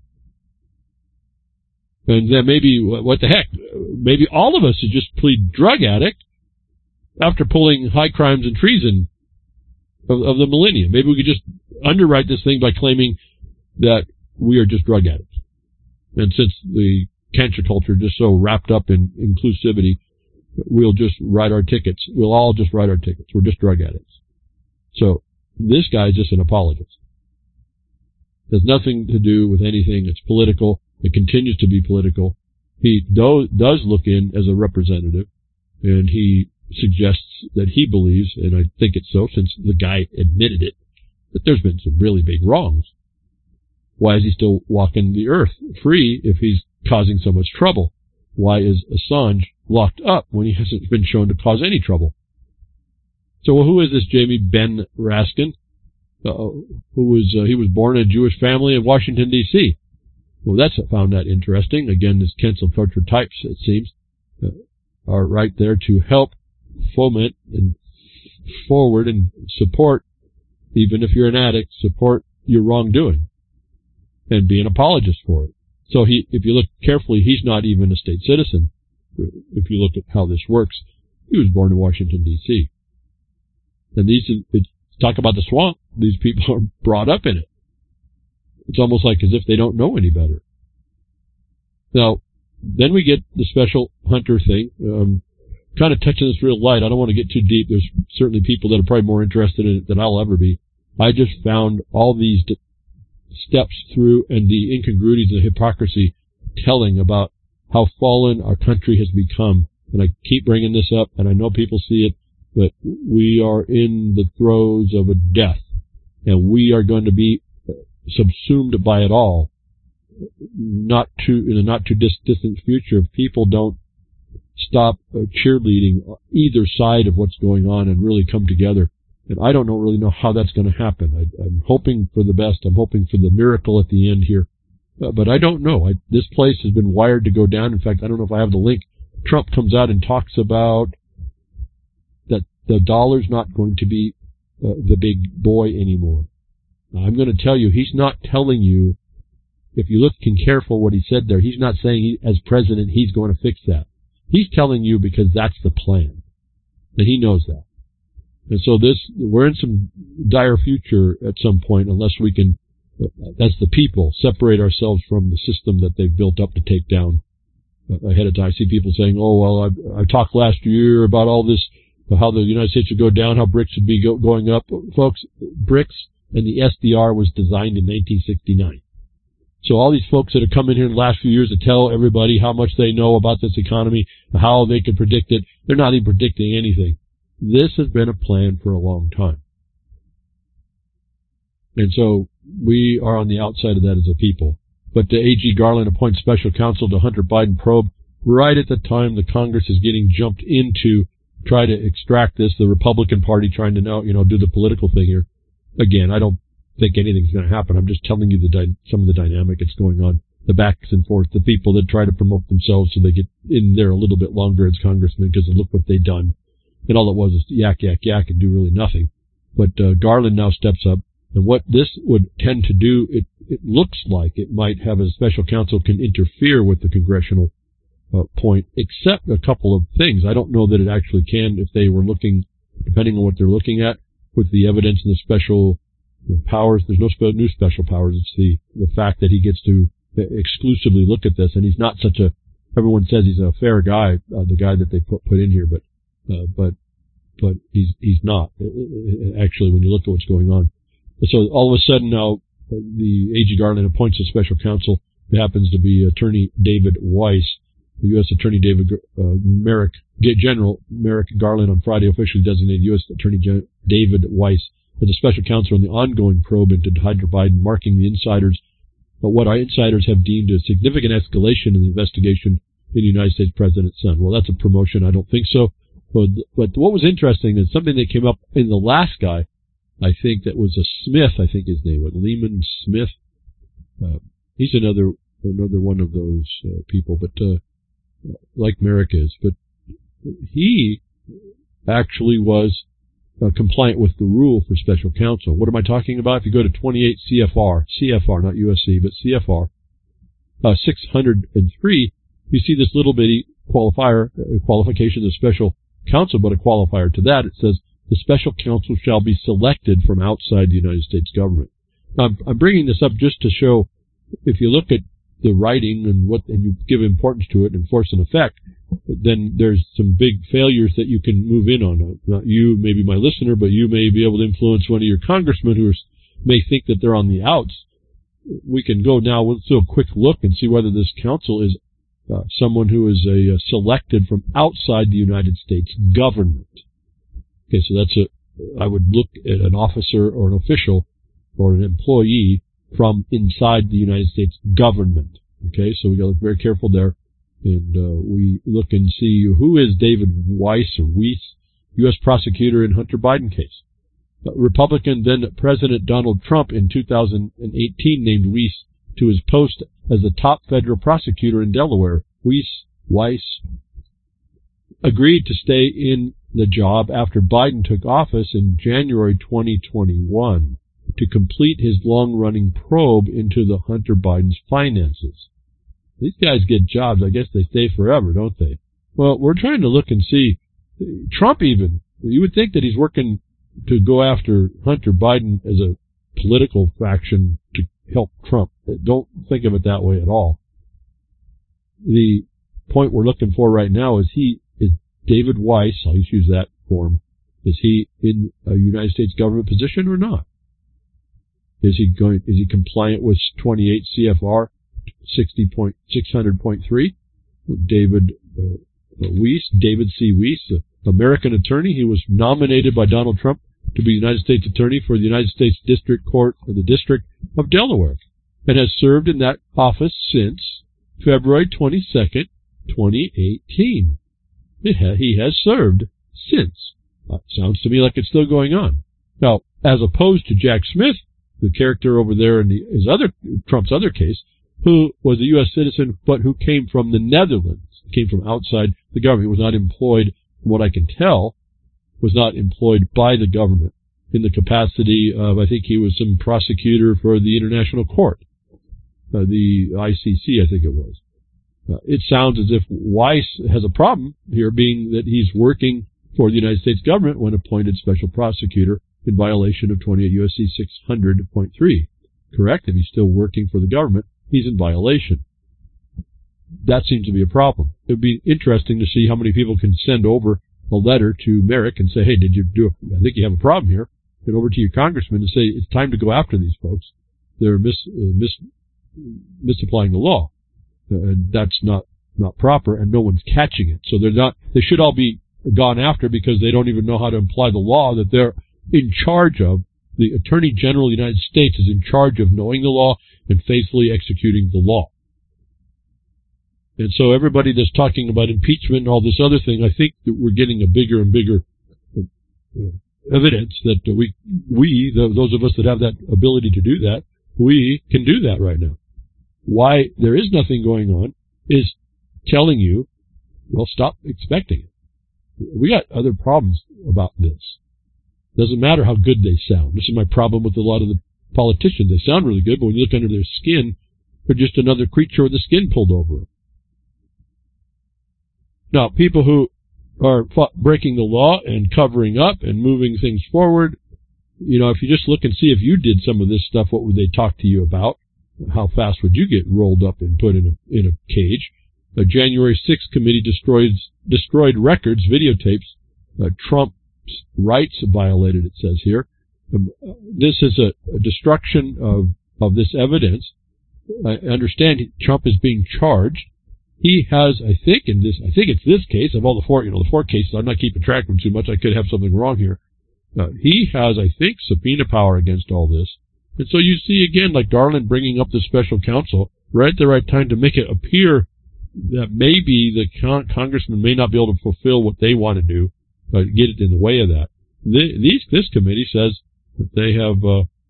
and then maybe, what the heck, maybe all of us should just plead drug addict after pulling high crimes and treason of the millennium. Maybe we could just underwrite this thing by claiming that we are just drug addicts. And since the cancer culture is just so wrapped up in inclusivity, we'll just write our tickets. We'll all just write our tickets. We're just drug addicts. So this guy is just an apologist. It has nothing to do with anything. It's political. It continues to be political. He does look in as a representative, and he suggests that he believes, and I think it's so since the guy admitted it, that there's been some really big wrongs. Why is he still walking the earth free if he's causing so much trouble? Why is Assange locked up when he hasn't been shown to cause any trouble? So who is this Jamie Ben Raskin? He was born in a Jewish family in Washington, D.C. Well, I found that interesting. Again, this cancel culture types, it seems, are right there to help foment and forward and support, even if you're an addict, support your wrongdoing and be an apologist for it. So if you look carefully, he's not even a state citizen. If you look at how this works, he was born in Washington, D.C. And talk about the swamp. These people are brought up in it. It's almost like as if they don't know any better. Now, then we get the special Hunter thing. Kind of touching this real light. I don't want to get too deep. There's certainly people that are probably more interested in it than I'll ever be. I just found all these steps through and the incongruities and the hypocrisy telling about how fallen our country has become. And I keep bringing this up, and I know people see it, but we are in the throes of a death, and we are going to be subsumed by it all. In a not too distant future, if people don't stop cheerleading either side of what's going on and really come together. And I don't really know how that's going to happen. I'm hoping for the best. I'm hoping for the miracle at the end here. But I don't know. This place has been wired to go down. In fact, I don't know if I have the link. Trump comes out and talks about that the dollar's not going to be the big boy anymore. Now, I'm going to tell you, he's not telling you, if you look careful what he said there, he's not saying as president he's going to fix that. He's telling you because that's the plan. And he knows that. And so we're in some dire future at some point unless we can, as the people, separate ourselves from the system that they've built up to take down ahead of time. I see people saying, oh, well, I talked last year about all this, how the United States would go down, how BRICS would be going up. Folks, BRICS and the SDR was designed in 1969. So all these folks that have come in here in the last few years to tell everybody how much they know about this economy, how they can predict it, they're not even predicting anything. This has been a plan for a long time. And so we are on the outside of that as a people. But the A.G. Garland appoints special counsel to Hunter Biden probe right at the time the Congress is getting jumped in to try to extract this, the Republican Party trying to now, do the political thing here. Again, I don't think anything's going to happen. I'm just telling you some of the dynamic that's going on, the backs and forth, the people that try to promote themselves so they get in there a little bit longer as congressmen because look what they've done. And all it was is yak, yak, yak and do really nothing. But Garland now steps up. And what this would tend to do, it looks like it might have a special counsel can interfere with the congressional point, except a couple of things. I don't know that it actually can if they were looking, depending on what they're looking at, with the evidence and the special powers. There's no new special powers. It's the fact that he gets to exclusively look at this, and he's not such a. Everyone says he's a fair guy, the guy that they put in here, but he's not actually when you look at what's going on. So all of a sudden now, the A.G. Garland appoints a special counsel who happens to be Attorney David Weiss. The U.S. Attorney General Merrick Garland on Friday officially designated U.S. Attorney David Weiss as a special counsel in the ongoing probe into Hunter Biden, marking the insiders. But what our insiders have deemed a significant escalation in the investigation in the United States president's son. Well, that's a promotion. I don't think so. But what was interesting is something that came up in the last guy. I think that was a Smith. I think his name was Lehman Smith. He's another one of those people, but like Merrick is. But he actually was compliant with the rule for special counsel. What am I talking about? If you go to 28 CFR, not USC, but CFR 603, you see this little bitty qualification of special counsel, but a qualifier to that. It says the special counsel shall be selected from outside the United States government. Now, I'm bringing this up just to show, if you look at the writing and you give importance to it and force an effect, then there's some big failures that you can move in on. Not you, maybe my listener, but you may be able to influence one of your congressmen who may think that they're on the outs. We can go now, let's do a quick look and see whether this counsel is someone who is selected from outside the United States government. Okay, so I would look at an officer or an official or an employee from inside the United States government. Okay, so we got to look very careful there. And we look and see who is David Weiss, U.S. prosecutor in Hunter Biden case. Republican then President Donald Trump in 2018 named Weiss to his post as the top federal prosecutor in Delaware. Weiss agreed to stay in the job after Biden took office in January 2021 to complete his long-running probe into the Hunter Biden's finances. These guys get jobs. I guess they stay forever, don't they? Well, we're trying to look and see. Trump even, you would think that he's working to go after Hunter Biden as a political faction to help Trump. Don't think of it that way at all. The point we're looking for right now is David Weiss, I'll just use that form, is he in a United States government position or not? Is he compliant with 28 CFR 600.3? David C. Weiss, American attorney. He was nominated by Donald Trump to be United States Attorney for the United States District Court for the District of Delaware and has served in that office since February 22nd, 2018. He has served since. Sounds to me like it's still going on. Now, as opposed to Jack Smith, the character over there in Trump's other case, who was a U.S. citizen but who came from the Netherlands, came from outside the government, was not employed, from what I can tell, was not employed by the government in the capacity of, I think he was some prosecutor for the International Court, the ICC, I think it was. It sounds as if Weiss has a problem here, being that he's working for the United States government when appointed special prosecutor in violation of 28 U.S.C. 600.3. Correct? If he's still working for the government, he's in violation. That seems to be a problem. It would be interesting to see how many people can send over a letter to Merrick and say, hey, I think you have a problem here. Get over to your congressman and say, it's time to go after these folks. They're misapplying the law. That's not proper, and no one's catching it. So they should all be gone after because they don't even know how to apply the law that they're in charge of. The Attorney General of the United States is in charge of knowing the law and faithfully executing the law. And so everybody that's talking about impeachment and all this other thing, I think that we're getting a bigger and bigger evidence that those of us that have that ability to do that, we can do that right now. Why there is nothing going on is telling you, well, stop expecting it. We got other problems about this. Doesn't matter how good they sound. This is my problem with a lot of the politicians. They sound really good, but when you look under their skin, they're just another creature with the skin pulled over them. Now, people who are breaking the law and covering up and moving things forward, if you just look and see if you did some of this stuff, what would they talk to you about? How fast would you get rolled up and put in a cage? The January 6th committee destroyed records, videotapes. Trump's rights violated, it says here. This is a destruction of this evidence. I understand Trump is being charged. He has, I think it's this case of all the four cases. I'm not keeping track of them too much. I could have something wrong here. He has, I think, subpoena power against all this. And so you see again, like Darlin bringing up the special counsel right at the right time to make it appear that maybe the congressman may not be able to fulfill what they want to do, but get it in the way of that. This committee says that they have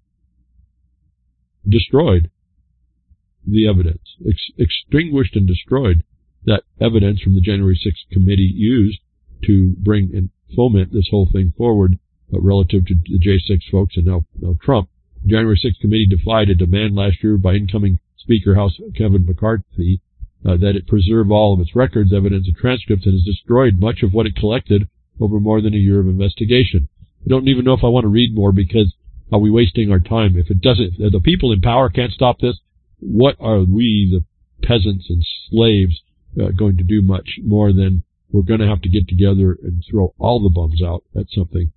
destroyed the evidence, extinguished and destroyed that evidence from the January 6th committee used to bring and foment this whole thing forward relative to the J6 folks and now Trump. The January 6th committee defied a demand last year by incoming Speaker House Kevin McCarthy that it preserve all of its records, evidence, and transcripts, and has destroyed much of what it collected over more than a year of investigation. I don't even know if I want to read more because are we wasting our time? If the people in power can't stop this, what are we, the peasants and slaves, going to do much more than we're going to have to get together and throw all the bums out at something?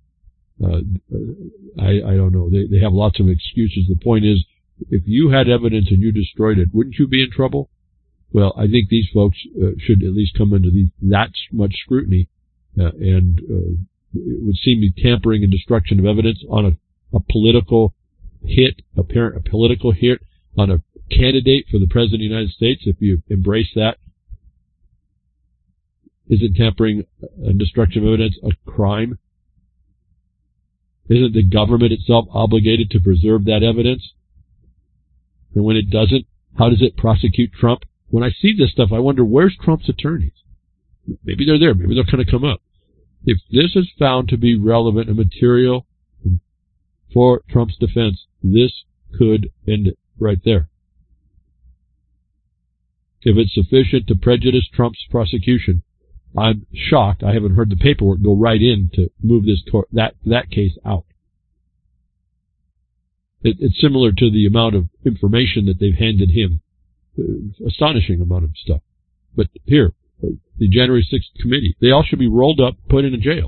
I don't know. They have lots of excuses. The point is, if you had evidence and you destroyed it, wouldn't you be in trouble? Well, I think these folks should at least come under that much scrutiny, and it would seem to be tampering and destruction of evidence on a political hit, a political hit on a candidate for the President of the United States. If you embrace that, isn't tampering and destruction of evidence a crime? Isn't the government itself obligated to preserve that evidence? And when it doesn't, how does it prosecute Trump? When I see this stuff, I wonder, where's Trump's attorneys? Maybe they're there. Maybe they'll kind of come up. If this is found to be relevant and material for Trump's defense, this could end it right there. If it's sufficient to prejudice Trump's prosecution, I'm shocked I haven't heard the paperwork go right in to move that case out. It's similar to the amount of information that they've handed him. Astonishing amount of stuff. But here, the January 6th committee, they all should be rolled up, put in a jail.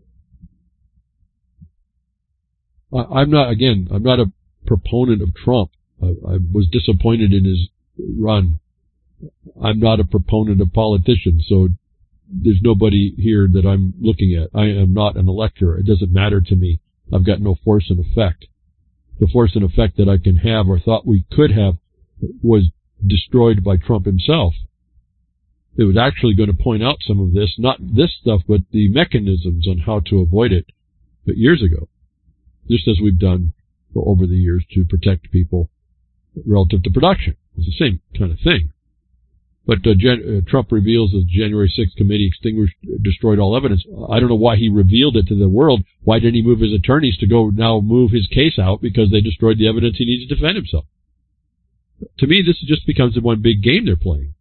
I'm not a proponent of Trump. I was disappointed in his run. I'm not a proponent of politicians, so there's nobody here that I'm looking at. I am not an elector. It doesn't matter to me. I've got no force and effect. The force and effect that I can have or thought we could have was destroyed by Trump himself. It was actually going to point out some of this, not this stuff, but the mechanisms on how to avoid it, but years ago, just as we've done over the years to protect people relative to production. It's the same kind of thing. But Trump reveals the January 6th committee destroyed all evidence. I don't know why he revealed it to the world. Why didn't he move his attorneys to go now move his case out because they destroyed the evidence he needs to defend himself? To me, this just becomes the one big game they're playing.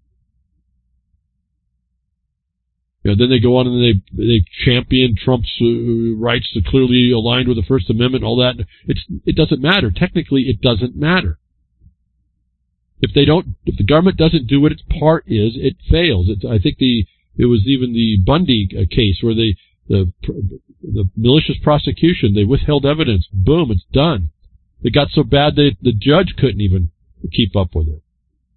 Then they go on and they champion Trump's rights to clearly aligned with the First Amendment, all that. It doesn't matter. Technically, it doesn't matter. If the government doesn't do what its part is, it fails. I think it was even the Bundy case where the malicious prosecution, they withheld evidence. Boom, it's done. It got so bad that the judge couldn't even keep up with it.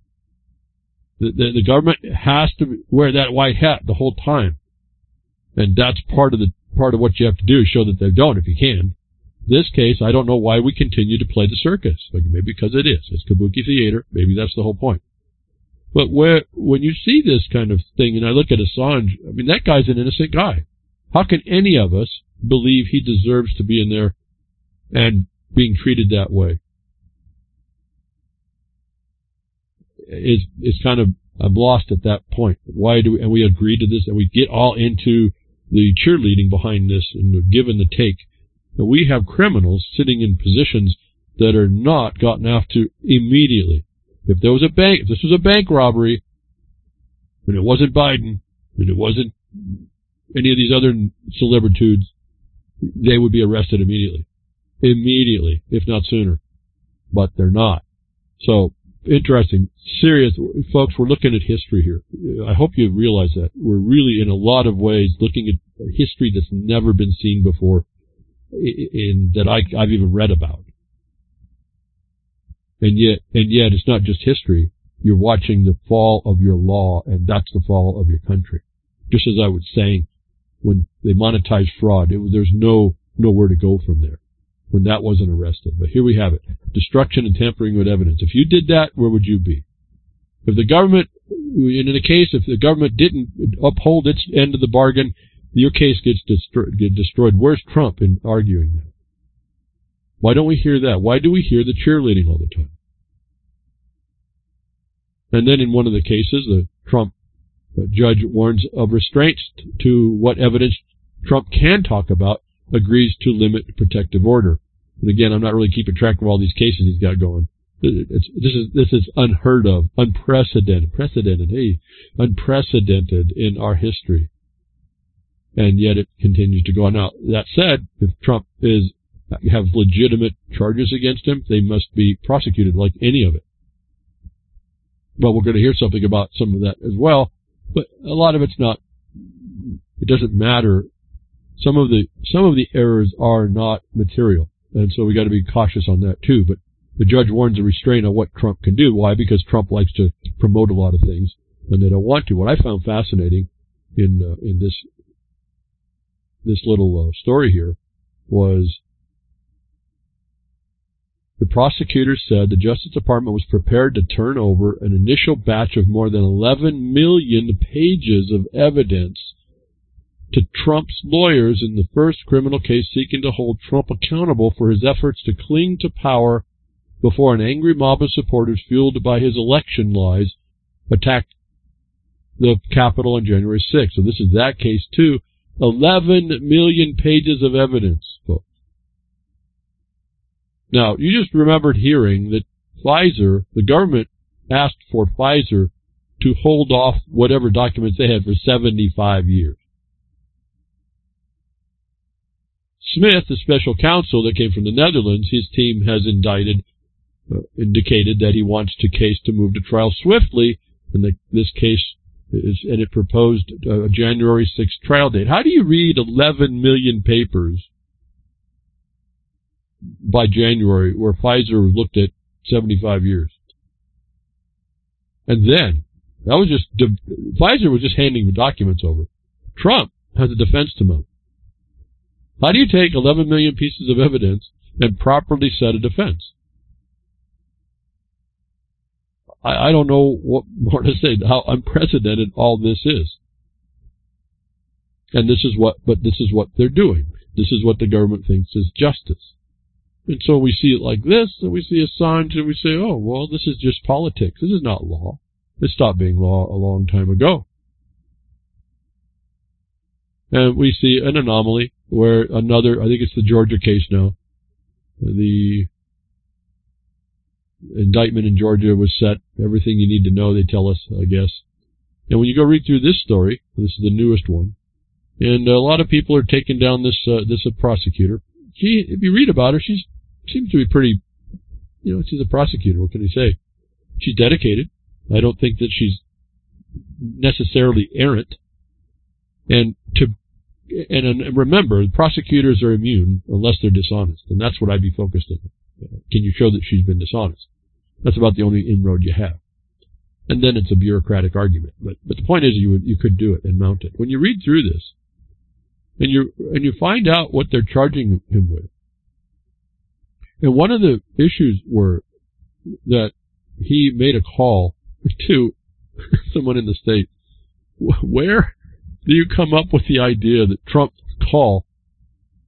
The government has to wear that white hat the whole time, and that's part of what you have to do is show that they don't if you can. This case, I don't know why we continue to play the circus. Like maybe because it is. It's kabuki theater. Maybe that's the whole point. But when you see this kind of thing, and I look at Assange, I mean, that guy's an innocent guy. How can any of us believe he deserves to be in there and being treated that way. It's kind of, I'm lost at that point. Why do we, and we agree to this, and we get all into the cheerleading behind this and the give and the take. And we have criminals sitting in positions that are not gotten after immediately. If there was a bank, if this was a bank robbery, and it wasn't Biden, and it wasn't any of these other celebritudes, they would be arrested immediately. Immediately, if not sooner. But they're not. So, interesting, serious, folks, we're looking at history here. I hope you realize that. We're really, in a lot of ways, looking at history that's never been seen before, that I've even read about. And yet it's not just history. You're watching the fall of your law, and that's the fall of your country. Just as I was saying, when they monetized fraud, there's nowhere to go from there when that wasn't arrested. But here we have it. Destruction and tampering with evidence. If you did that, where would you be? If the government, in a case, if the government didn't uphold its end of the bargain, your case gets destroyed. Where's Trump in arguing that? Why don't we hear that? Why do we hear the cheerleading all the time? And then in one of the cases, the Trump judge warns of restraints to what evidence Trump can talk about, agrees to limit protective order. And again, I'm not really keeping track of all these cases he's got going. This is unheard of, unprecedented in our history. And yet it continues to go on. Now, that said, if Trump have legitimate charges against him, they must be prosecuted like any of it. Well, we're going to hear something about some of that as well, but a lot of it's not. It doesn't matter. Some of the errors are not material, and so we got to be cautious on that too. But the judge warns a restraint on what Trump can do. Why? Because Trump likes to promote a lot of things, and they don't want to. What I found fascinating in this little story here was the prosecutor said the Justice Department was prepared to turn over an initial batch of more than 11 million pages of evidence to Trump's lawyers in the first criminal case seeking to hold Trump accountable for his efforts to cling to power before an angry mob of supporters fueled by his election lies attacked the Capitol on January 6th. So this is that case too. 11 million pages of evidence, folks. Now, you just remembered hearing that Pfizer, the government asked for Pfizer to hold off whatever documents they had for 75 years. Smith, the special counsel that came from the Netherlands, his team has indicated that he wants the case to move to trial swiftly, and this case and it proposed a January 6th trial date. How do you read 11 million papers by January where Pfizer looked at 75 years? And then, Pfizer was just handing the documents over. Trump has a defense to mount. How do you take 11 million pieces of evidence and properly set a defense? I don't know what more to say, how unprecedented all this is. And this is what they're doing. This is what the government thinks is justice. And so we see it like this, and we see Assange, and we say, oh, well, this is just politics. This is not law. It stopped being law a long time ago. And we see an anomaly where I think it's the Georgia case now, the indictment in Georgia was set. Everything you need to know, they tell us, I guess. And when you go read through this story, this is the newest one, and a lot of people are taking down this prosecutor. If you read about her, she seems to be pretty, she's a prosecutor. What can you say? She's dedicated. I don't think that she's necessarily errant. And remember, prosecutors are immune unless they're dishonest, and that's what I'd be focused on. Can you show that she's been dishonest? That's about the only inroad you have. And then it's a bureaucratic argument. But the point is you could do it and mount it. When you read through this, and you find out what they're charging him with, and one of the issues were that he made a call to someone in the state. Where do you come up with the idea that Trump's call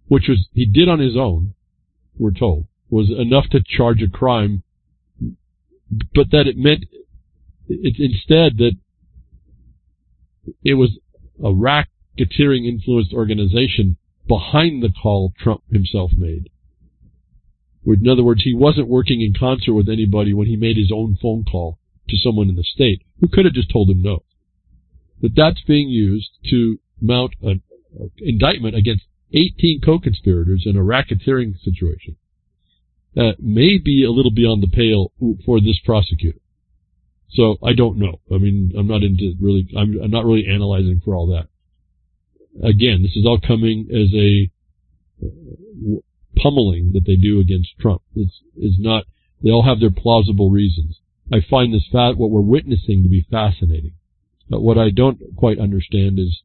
which was he did on his own, we're told, was enough to charge a crime, but that it meant instead that it was a racketeering influenced organization behind the call Trump himself made. In other words, he wasn't working in concert with anybody when he made his own phone call to someone in the state who could have just told him no. But that's being used to mount an indictment against 18 co-conspirators in a racketeering situation. May be a little beyond the pale for this prosecutor. So I don't know. I mean, I'm not really analyzing for all that. Again, this is all coming as a pummeling that they do against Trump. It's not, they all have their plausible reasons. I find what we're witnessing to be fascinating. But what I don't quite understand is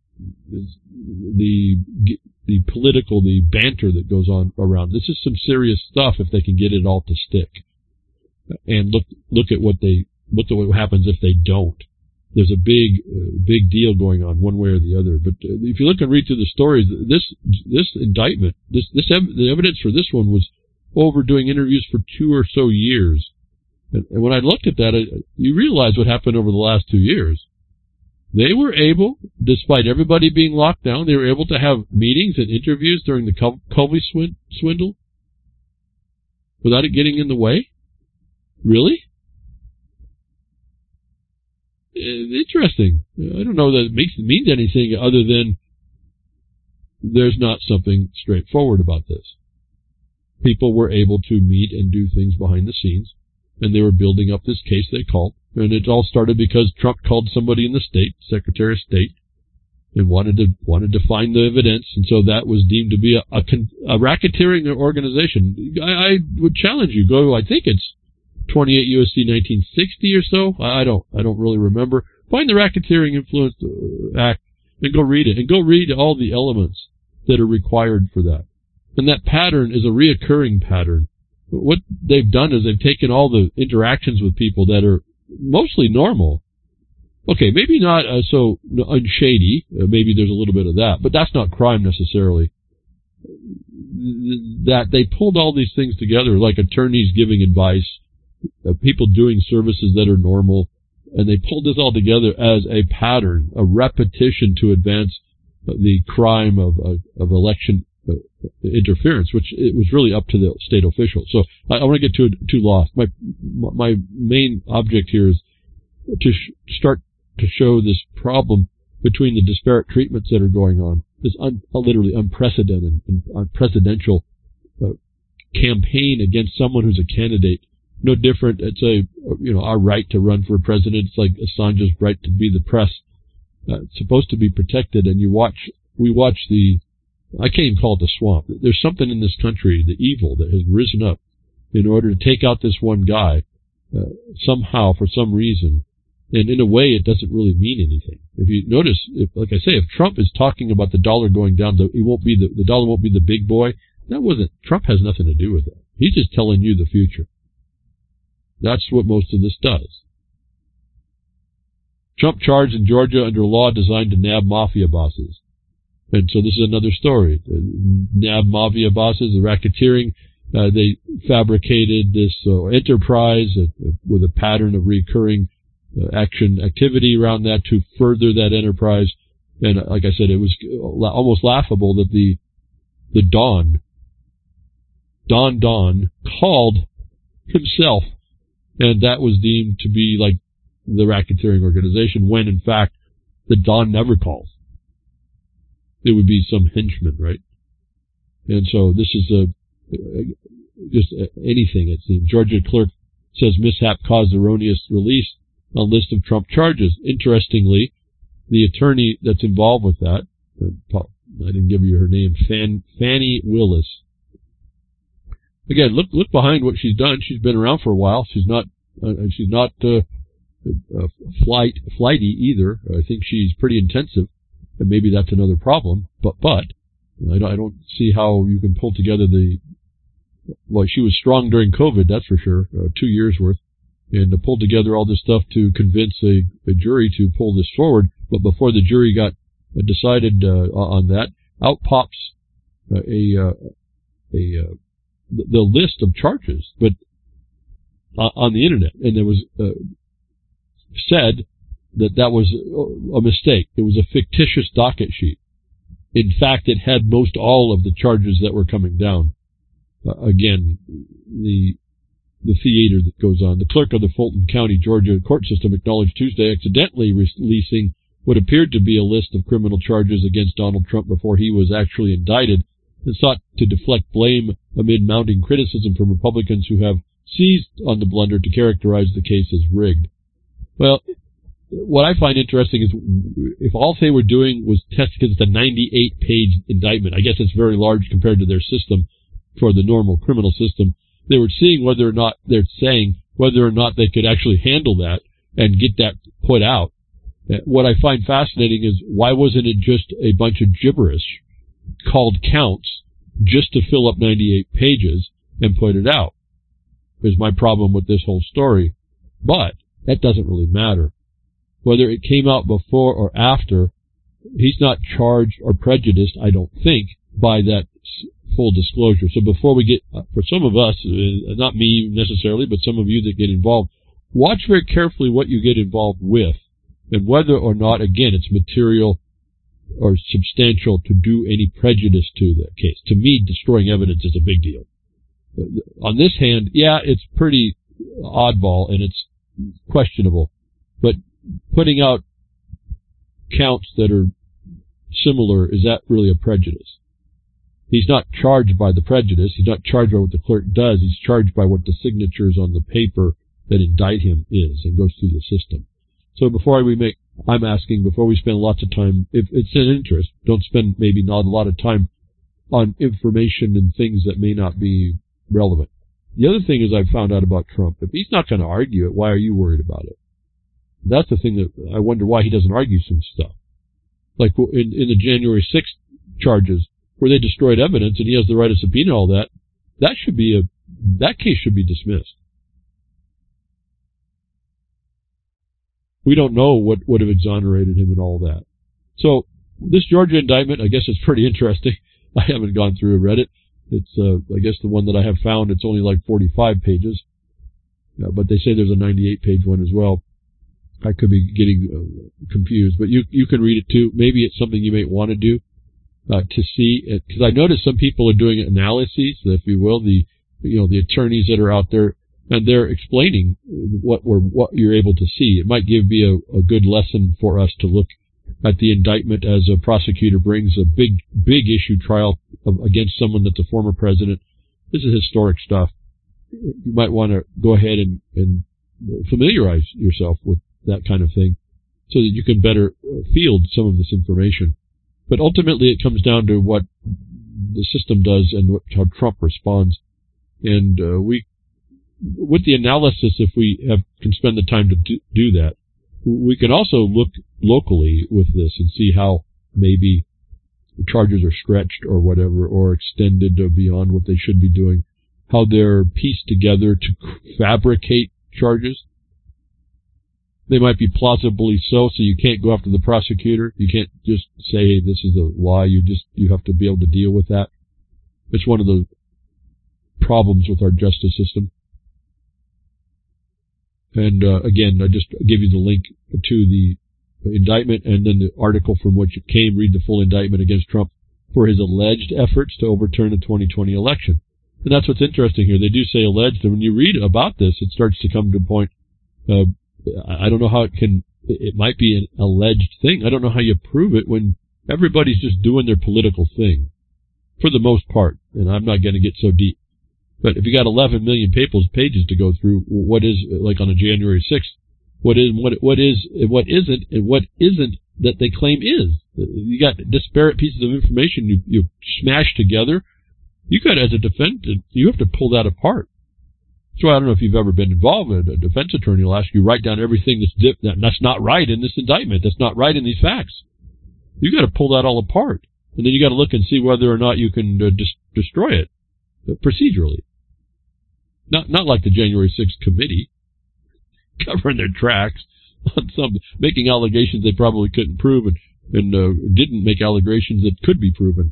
the political, the banter that goes on around. This is some serious stuff if they can get it all to stick. And look at what happens if they don't. There's a big deal going on one way or the other. But if you look and read through the stories, this indictment, the evidence for this one was over doing interviews for 2 or so years. And when I looked at that, you realize what happened over the last 2 years. They were able, despite everybody being locked down, they were able to have meetings and interviews during the Culvey swindle without it getting in the way? Really? Interesting. I don't know that it means anything other than there's not something straightforward about this. People were able to meet and do things behind the scenes, and they were building up this case they called. And it all started because Trump called somebody in the state, Secretary of State, and wanted to find the evidence, and so that was deemed to be a racketeering organization. I would challenge you, I think it's 28 U.S.C. 1960 or so. I don't really remember. Find the Racketeering Influence Act and go read it, and go read all the elements that are required for that. And that pattern is a reoccurring pattern. What they've done is they've taken all the interactions with people that are mostly normal. Okay, maybe not so unshady. Maybe there's a little bit of that, but that's not crime necessarily. That they pulled all these things together, like attorneys giving advice, people doing services that are normal, and they pulled this all together as a pattern, a repetition to advance the crime of election interference, which it was really up to the state officials. So I want to get too lost. My main object here is to start to show this problem between the disparate treatments that are going on, this literally unprecedented and unpresidential campaign against someone who's a candidate. No different. It's our right to run for president. It's like Assange's right to be the press. It's supposed to be protected, and we watch I can't even call it the swamp. There's something in this country, the evil that has risen up in order to take out this one guy, somehow, for some reason. And in a way, it doesn't really mean anything. If you notice, like I say, if Trump is talking about the dollar going down, the dollar won't be the big boy. Trump has nothing to do with that. He's just telling you the future. That's what most of this does. Trump charged in Georgia under a law designed to nab mafia bosses. And so this is another story. Nab mafia bosses, the racketeering, they fabricated this enterprise with a pattern of recurring activity around that to further that enterprise. And like I said, it was almost laughable that the Don called himself, and that was deemed to be like the racketeering organization, when in fact the Don never calls. It would be some henchman, right? And so this is just anything, it seems. Georgia clerk says mishap caused erroneous release on list of Trump charges. Interestingly, the attorney that's involved with that, I didn't give you her name, Fannie Willis. Again, look behind what she's done. She's been around for a while. She's not flighty either. I think she's pretty intensive, and maybe that's another problem. But I don't see how you can pull together she was strong during COVID, that's for sure, 2 years worth, and to pull together all this stuff to convince a jury to pull this forward. But before the jury got decided on that, out pops the list of charges, but on the internet, and there was said that was a mistake. It was a fictitious docket sheet. In fact, it had most all of the charges that were coming down. Again, the theater that goes on. The clerk of the Fulton County, Georgia court system acknowledged Tuesday accidentally releasing what appeared to be a list of criminal charges against Donald Trump before he was actually indicted, and sought to deflect blame amid mounting criticism from Republicans who have seized on the blunder to characterize the case as rigged. Well, what I find interesting is if all they were doing was test, because it's a 98-page indictment, I guess it's very large compared to their system for the normal criminal system, they were seeing whether or not they could actually handle that and get that put out. What I find fascinating is why wasn't it just a bunch of gibberish called counts just to fill up 98 pages and put it out? Is my problem with this whole story. But that doesn't really matter. Whether it came out before or after, he's not charged or prejudiced, I don't think, by that full disclosure. So before we get, for some of us, not me necessarily, but some of you that get involved, watch very carefully what you get involved with and whether or not, again, it's material or substantial to do any prejudice to the case. To me, destroying evidence is a big deal. On this hand, yeah, it's pretty oddball and it's questionable, but putting out counts that are similar, is that really a prejudice? He's not charged by the prejudice. He's not charged by what the clerk does. He's charged by what the signatures on the paper that indict him is and goes through the system. So I'm asking, before we spend lots of time, if it's an interest, don't spend maybe not a lot of time on information and things that may not be relevant. The other thing is I've found out about Trump. If he's not going to argue it, why are you worried about it? That's the thing that I wonder why he doesn't argue some stuff. Like in the January 6th charges, where they destroyed evidence and he has the right to subpoena all that, that case should be dismissed. We don't know what would have exonerated him and all that. So this Georgia indictment, I guess it's pretty interesting. I haven't gone through and read it. It's, I guess the one that I have found, it's only like 45 pages. But they say there's a 98-page one as well. I could be getting confused, but you can read it too. Maybe it's something you may want to do to see it, because I noticed some people are doing analyses, if you will, the attorneys that are out there, and they're explaining what you're able to see. It might be a good lesson for us to look at the indictment as a prosecutor brings a big issue trial against someone that's a former president. This is historic stuff. You might want to go ahead and familiarize yourself with that kind of thing so that you can better field some of this information. But ultimately it comes down to what the system does and how Trump responds. And with the analysis, if we can spend the time to do that, we can also look locally with this and see how maybe the charges are stretched or whatever, or extended beyond what they should be doing, how they're pieced together to fabricate charges. They might be plausibly so you can't go after the prosecutor. You can't just say, hey, this is a lie. You have to be able to deal with that. It's one of the problems with our justice system. And again, I just gave you the link to the indictment and then the article from which it came. Read the full indictment against Trump for his alleged efforts to overturn the 2020 election. And that's what's interesting here. They do say alleged, and when you read about this, it starts to come to a point. I don't know how it might be an alleged thing. I don't know how you prove it when everybody's just doing their political thing for the most part. And I'm not going to get so deep. But if you got 11 million pages to go through, what is, like on a January 6th, what isn't that they claim is? You got disparate pieces of information you smash together. You got, as a defendant, you have to pull that apart. So I don't know if you've ever been involved. A defense attorney will ask you write down everything that's not right in this indictment, that's not right in these facts. You got to pull that all apart, and then you got to look and see whether or not you can destroy it procedurally. Not like the January 6th committee covering their tracks on making allegations they probably couldn't prove and didn't make allegations that could be proven.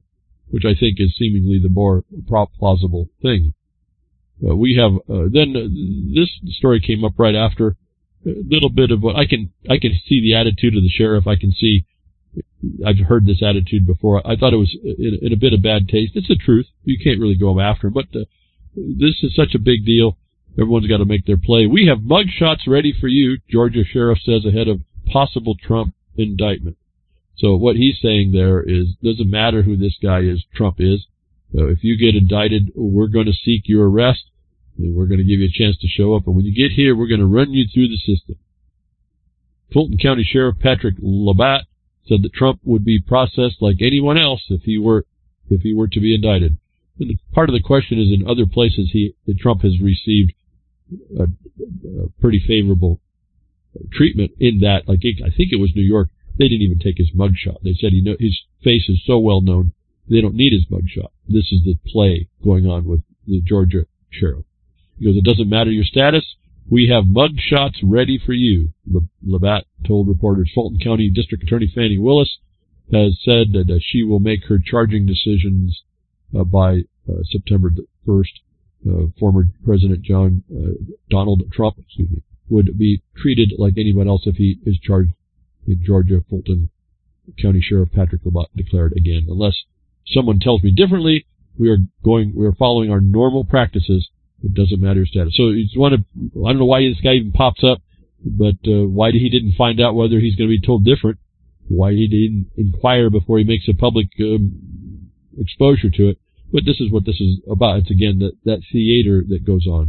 which I think is seemingly the more plausible thing. We have then this story came up right after a little bit of what I can see the attitude of the sheriff. I can see I've heard this attitude before. I thought it was in a bit of bad taste. It's the truth. You can't really go after him, but this is such a big deal. Everyone's got to make their play. We have mug shots ready for you, Georgia sheriff says ahead of possible Trump indictment. So what he's saying there is, doesn't matter who this guy is, Trump is. If you get indicted, we're going to seek your arrest, and we're going to give you a chance to show up. And when you get here, we're going to run you through the system. Fulton County Sheriff Patrick Labatt said that Trump would be processed like anyone else if he were to be indicted. And part of the question is, in other places, Trump has received a pretty favorable treatment in that, like I think it was New York, they didn't even take his mugshot. They said his face is so well known, they don't need his mugshot. This is the play going on with the Georgia sheriff. He goes, it doesn't matter your status, we have mugshots ready for you, Labatt told reporters. Fulton County District Attorney Fannie Willis has said that she will make her charging decisions by September 1st. Former President Donald Trump, would be treated like anyone else if he is charged in Georgia. Fulton County Sheriff Patrick Labatt declared again, unless someone tells me differently, we are following our normal practices. It doesn't matter your status. So I don't know why this guy even pops up, but why he didn't find out whether he's going to be told different, why he didn't inquire before he makes a public exposure to it. But this is what this is about. It's again that theater that goes on.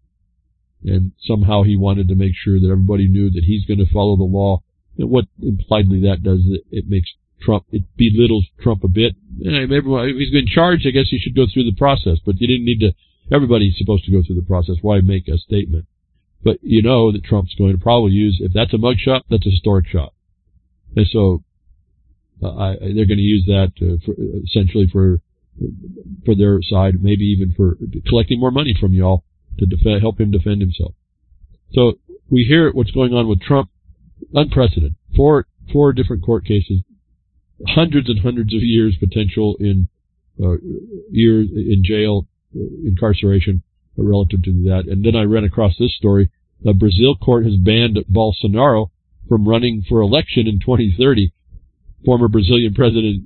And somehow he wanted to make sure that everybody knew that he's going to follow the law. And what impliedly that does, it makes Trump, it belittles Trump a bit. And everyone, if he's been charged, I guess he should go through the process. But you didn't need to, everybody's supposed to go through the process. Why make a statement? But you know that Trump's going to probably use, if that's a mugshot, that's a historic shot. And so they're going to use that essentially for their side, maybe even for collecting more money from y'all to help him defend himself. So we hear what's going on with Trump, unprecedented. Four different court cases, hundreds and hundreds of years potential in years in jail, incarceration relative to that. And then I ran across this story. The Brazil court has banned Bolsonaro from running for election in 2030. Former Brazilian President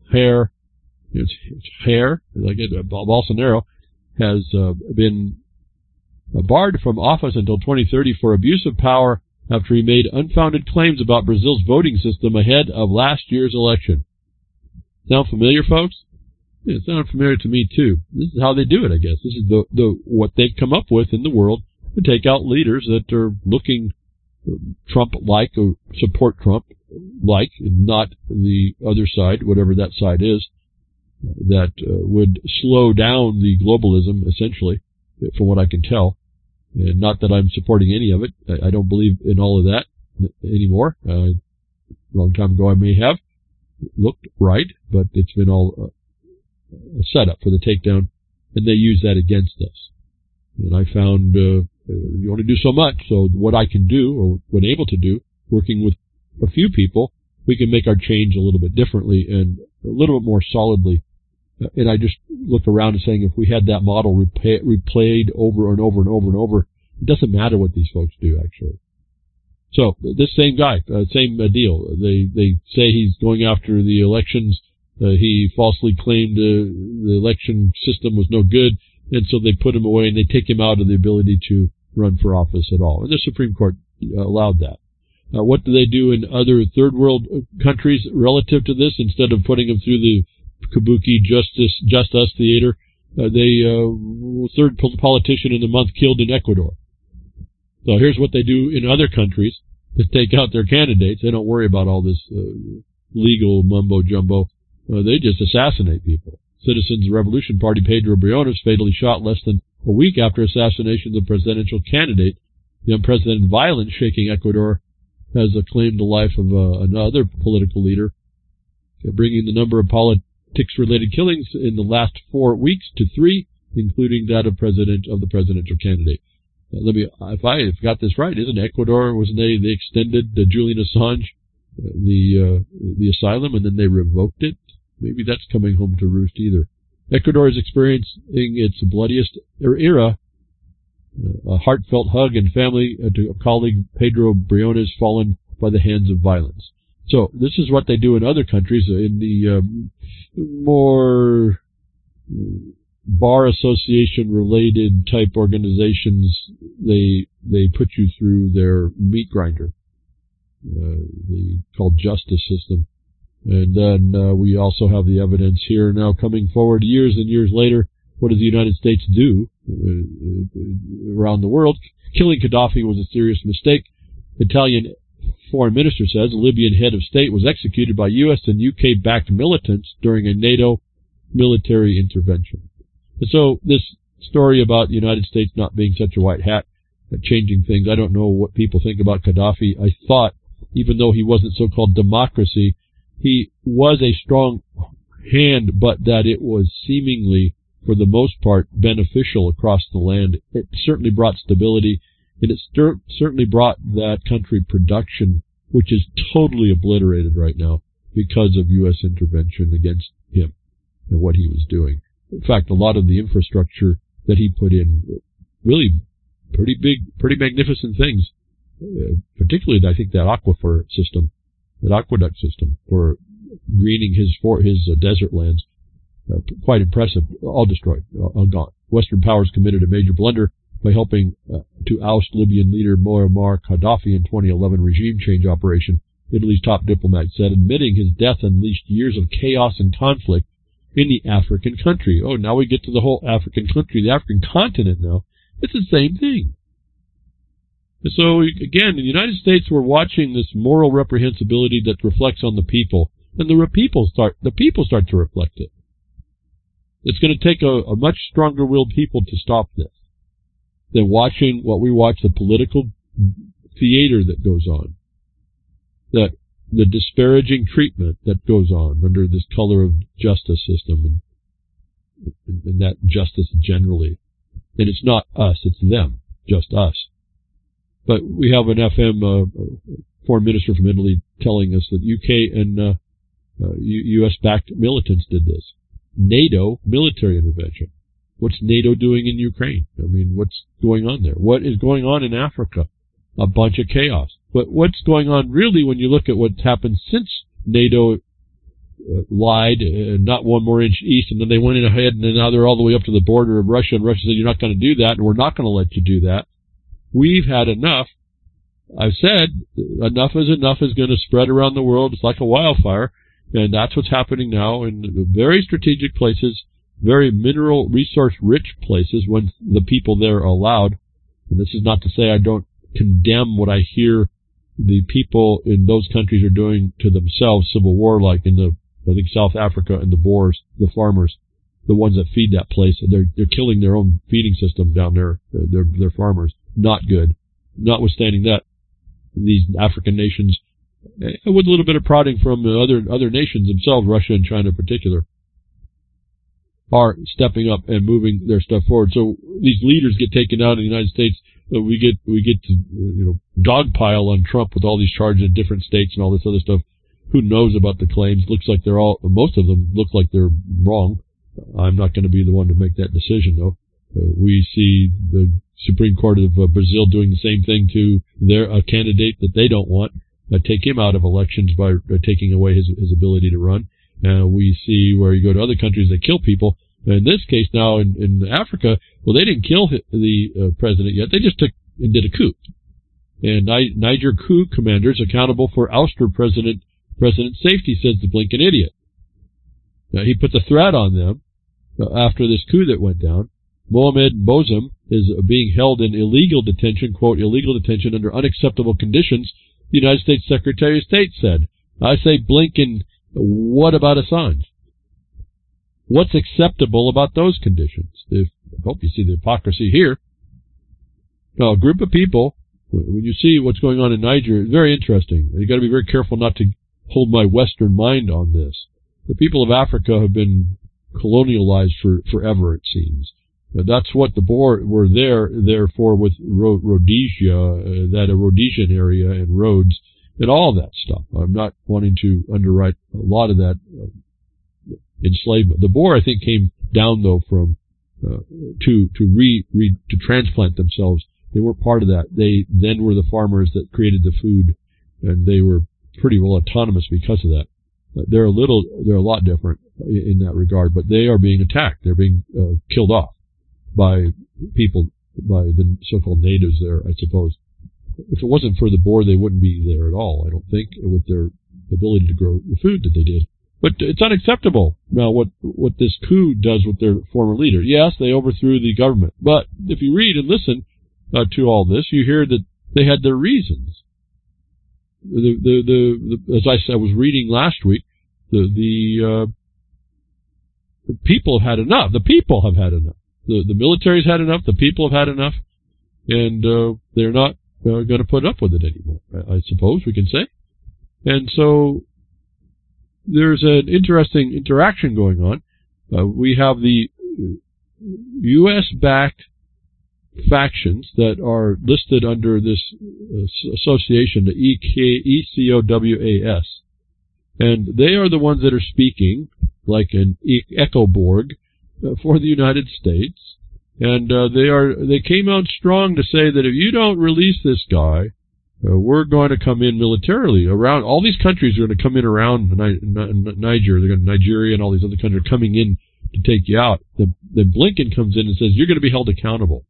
Bolsonaro has been barred from office until 2030 for abuse of power after he made unfounded claims about Brazil's voting system ahead of last year's election. Sound familiar, folks? It sounds familiar to me too. This is how they do it, I guess. This is what they've come up with in the world to take out leaders that are looking Trump-like or support Trump-like, not the other side, whatever that side is, that would slow down the globalism, essentially, from what I can tell. And not that I'm supporting any of it. I don't believe in all of that anymore. A long time ago I may have looked right, but it's been all a setup for the takedown, and they use that against us. And I found you only do so much, so what I can do, or what I'm able to do, working with a few people, we can make our change a little bit differently and a little bit more solidly. And I just look around and saying, if we had that model replayed over and over and over and over, it doesn't matter what these folks do, actually. So, this same guy, same deal. They say he's going after the elections. He falsely claimed the election system was no good, and so they put him away and they take him out of the ability to run for office at all. And the Supreme Court allowed that. What do they do in other third world countries relative to this? Instead of putting him through the kabuki just us theater, third politician in the month killed in Ecuador. So here's what they do in other countries to take out their candidates. They don't worry about all this legal mumbo jumbo. They just assassinate people. Citizens Revolution Party Pedro Briones fatally shot less than a week after assassination of the presidential candidate. The unprecedented violence shaking Ecuador has claimed the life of another political leader, bringing the number of politics-related killings in the last 4 weeks to 3, including that of the presidential candidate. If I got this right, isn't Ecuador, wasn't they extended Julian Assange the asylum and then they revoked it maybe that's coming home to roost either. Ecuador is experiencing its bloodiest era. A heartfelt hug and family to colleague Pedro Briones fallen by the hands of violence. So this is what they do in other countries. In the more bar association related type organizations, they put you through their meat grinder, called justice system. And then we also have the evidence here now coming forward years and years later. What does the United States do around the world? Killing Gaddafi was a serious mistake. Italian foreign minister says a Libyan head of state was executed by U.S. and UK-backed militants during a NATO military intervention. And so this story about the United States not being such a white hat, changing things, I don't know what people think about Gaddafi. I thought, even though he wasn't so-called democracy, he was a strong hand, but that it was seemingly, for the most part, beneficial across the land. It certainly brought stability, and it certainly brought that country production, which is totally obliterated right now because of U.S. intervention against him and what he was doing. In fact, a lot of the infrastructure that he put in, really pretty big, pretty magnificent things, particularly, I think, that aquifer system, that aqueduct system for greening his desert lands, quite impressive, all destroyed, all gone. Western powers committed a major blunder by helping to oust Libyan leader Muammar Gaddafi in 2011 regime change operation, Italy's top diplomat said, admitting his death unleashed years of chaos and conflict in the African country. Oh, now we get to the whole African country, the African continent now. It's the same thing. And so, again, in the United States, we're watching this moral reprehensibility that reflects on the people, and the people start to reflect it. It's going to take a much stronger-willed people to stop this than watching what we watch, the political theater that goes on, that the disparaging treatment that goes on under this color of justice system and that justice generally. And it's not us, it's them, just us. But we have an FM foreign minister from Italy telling us that UK and US-backed militants did this. NATO military intervention. What's NATO doing in Ukraine? I mean, what's going on there? What is going on in Africa? A bunch of chaos. But what's going on really when you look at what's happened since NATO lied, not one more inch east, and then they went in ahead, and then now they're all the way up to the border of Russia, and Russia said, you're not going to do that, and we're not going to let you do that. We've had enough. I've said enough is going to spread around the world. It's like a wildfire, and that's what's happening now in very strategic places, very mineral resource-rich places when the people there are allowed. And this is not to say I don't condemn what I hear the people in those countries are doing to themselves, civil war like in I think South Africa, and the Boers, the farmers, the ones that feed that place. They're killing their own feeding system down there. They're farmers. Not good. Notwithstanding that, these African nations, with a little bit of prodding from other nations themselves, Russia and China in particular, are stepping up and moving their stuff forward. So these leaders get taken out in the United States. We get to dogpile on Trump with all these charges in different states and all this other stuff. Who knows about the claims? Looks like most of them look like they're wrong. I'm not going to be the one to make that decision, though. We see the Supreme Court of Brazil doing the same thing to their candidate that they don't want, take him out of elections by taking away his ability to run. We see where you go to other countries that kill people. In this case now in Africa, well, they didn't kill the president yet. They just took and did a coup. And Niger coup commanders accountable for ouster president's safety, says the blinking idiot. Now, he puts a threat on them after this coup that went down. Mohamed Bouzum is being held in illegal detention, quote, illegal detention under unacceptable conditions, the United States Secretary of State said. I say, Blinken, what about Assange? What's acceptable about those conditions? I hope you see the hypocrisy here. Now, a group of people, when you see what's going on in Niger, it's very interesting. You've got to be very careful not to hold my Western mind on this. The people of Africa have been colonialized forever, it seems. That's what the Boer were there for with Rhodesia, that Rhodesian area and Rhodes and all that stuff. I'm not wanting to underwrite a lot of that enslavement. The Boer, I think, came down though from to transplant themselves. They weren't part of that. They then were the farmers that created the food, and they were pretty well autonomous because of that. They're a lot different in that regard, but they are being attacked. They're being killed off by people, by the so-called natives there, I suppose. If it wasn't for the Boer, they wouldn't be there at all, I don't think, with their ability to grow the food that they did. But it's unacceptable now what this coup does with their former leader. Yes, they overthrew the government, but if you read and listen to all this, you hear that they had their reasons. As I said, I was reading last week, the people have had enough. The people have had enough. The military's had enough. The people have had enough, and they're not going to put up with it anymore, I suppose we can say. And so there's an interesting interaction going on. We have the U.S.-backed factions that are listed under this association, the ECOWAS, and they are the ones that are speaking like an echo board for the United States, and they came out strong to say that if you don't release this guy, we're going to come in militarily around. All these countries are going to come in around Niger. They're going to Nigeria and all these other countries are coming in to take you out. Then Blinken comes in and says you're going to be held accountable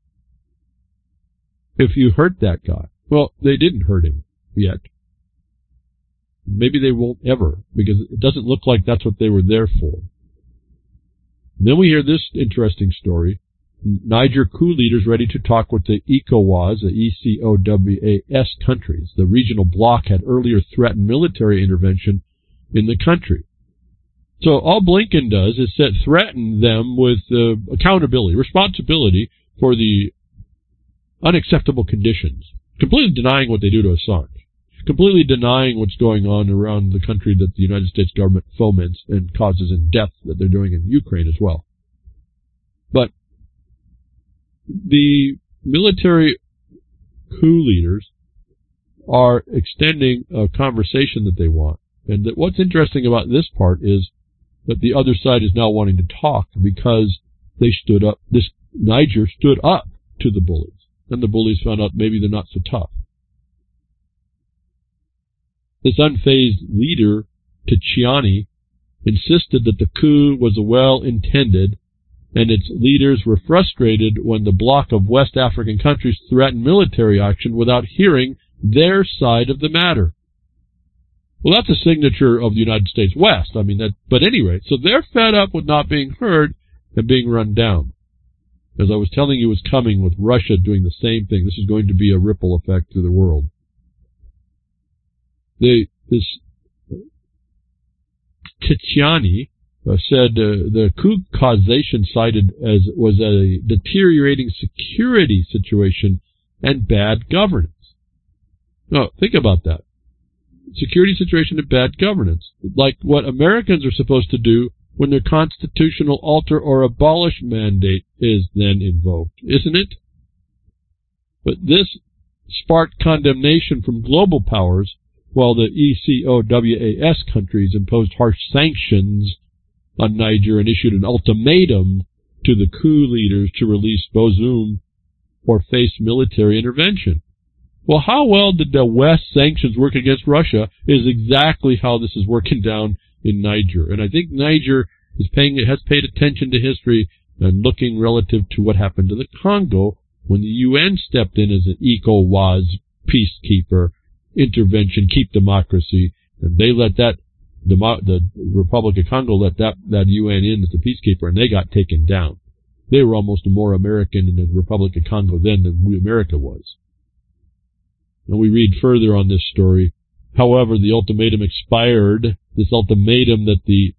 if you hurt that guy. Well, they didn't hurt him yet. Maybe they won't ever, because it doesn't look like that's what they were there for. And then we hear this interesting story. Niger coup leaders ready to talk with the ECOWAS, the ECOWAS countries. The regional bloc had earlier threatened military intervention in the country. So all Blinken does is threaten them with accountability, responsibility for the unacceptable conditions, completely denying what they do to Assange, completely denying what's going on around the country that the United States government foments and causes in death that they're doing in Ukraine as well. But the military coup leaders are extending a conversation that they want. And that what's interesting about this part is that the other side is now wanting to talk because they stood up, Niger stood up to the bullies. And the bullies found out maybe they're not so tough. This unfazed leader, Tchiani, insisted that the coup was well-intended, and its leaders were frustrated when the bloc of West African countries threatened military action without hearing their side of the matter. Well, that's a signature of the United States West. But anyway, so they're fed up with not being heard and being run down. As I was telling you, was coming with Russia doing the same thing. This is going to be a ripple effect to the world. This Tchiani said the coup causation cited was a deteriorating security situation and bad governance. Now, think about that. Security situation and bad governance. Like what Americans are supposed to do when their constitutional alter or abolish mandate is then invoked, isn't it? But this sparked condemnation from global powers, while the ECOWAS countries imposed harsh sanctions on Niger and issued an ultimatum to the coup leaders to release Bazoum or face military intervention. Well, how well did the West sanctions work against Russia is exactly how this is working down in Niger. And I think Niger has paid attention to history and looking relative to what happened to the Congo when the UN stepped in as an ECOWAS peacekeeper intervention, keep democracy, and they let the Republic of Congo let that UN in as a peacekeeper, and they got taken down. They were almost more American in the Republic of Congo then than America was. And we read further on this story. However, the ultimatum expired. This ultimatum that the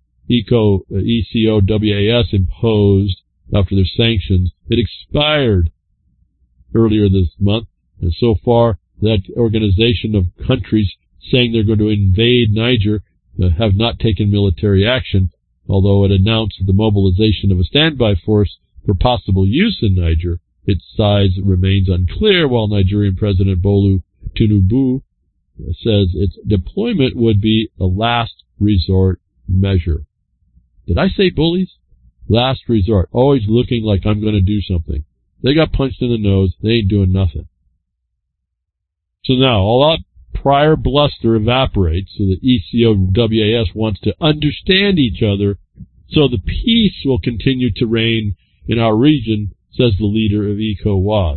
ECOWAS imposed after their sanctions, it expired earlier this month, and so far that organization of countries saying they're going to invade Niger have not taken military action, although it announced the mobilization of a standby force for possible use in Niger. Its size remains unclear, while Nigerian President Bola Tinubu says its deployment would be a last resort measure. Did I say bullies? Last resort, always looking like I'm going to do something. They got punched in the nose. They ain't doing nothing. So now, all that prior bluster evaporates, so the ECOWAS wants to understand each other so the peace will continue to reign in our region, says the leader of ECOWAS.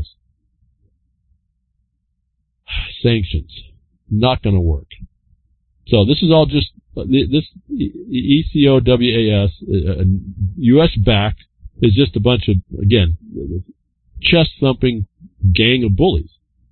Sanctions. Not going to work. So this is all just, this ECOWAS, U.S.-backed, is just a bunch of, again, chest-thumping gang of bullies.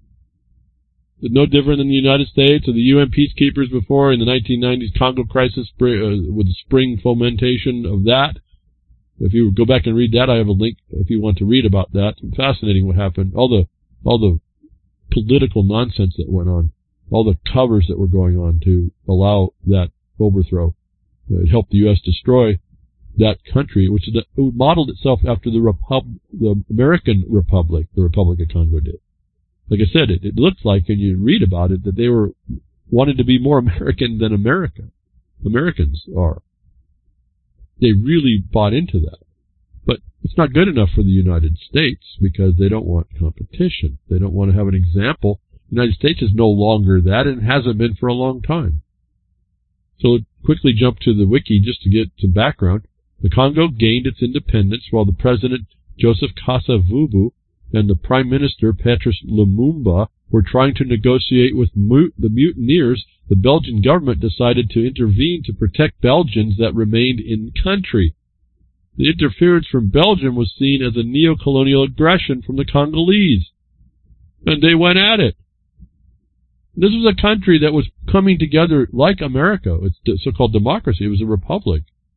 No different than the United States or the UN peacekeepers before in the 1990s Congo crisis with the spring fomentation of that. If you go back and read that, I have a link if you want to read about that. It's fascinating what happened. All the political nonsense that went on, all the covers that were going on to allow that overthrow. It helped the U.S. destroy that country, which it modeled itself after the American Republic, the Republic of Congo did. Like I said, it looks like, and you read about it, that they were wanted to be more American than Americans are. They really bought into that. But it's not good enough for the United States because they don't want competition. They don't want to have an example. The United States is no longer that and hasn't been for a long time. So quickly jump to the wiki just to get some background. The Congo gained its independence while the President Joseph Kasavubu and the Prime Minister Patrice Lumumba were trying to negotiate with the mutineers. The Belgian government decided to intervene to protect Belgians that remained in country. The interference from Belgium was seen as a neo-colonial aggression from the Congolese, and they went at it. This was a country that was coming together like America. It's so-called democracy. It was a republic.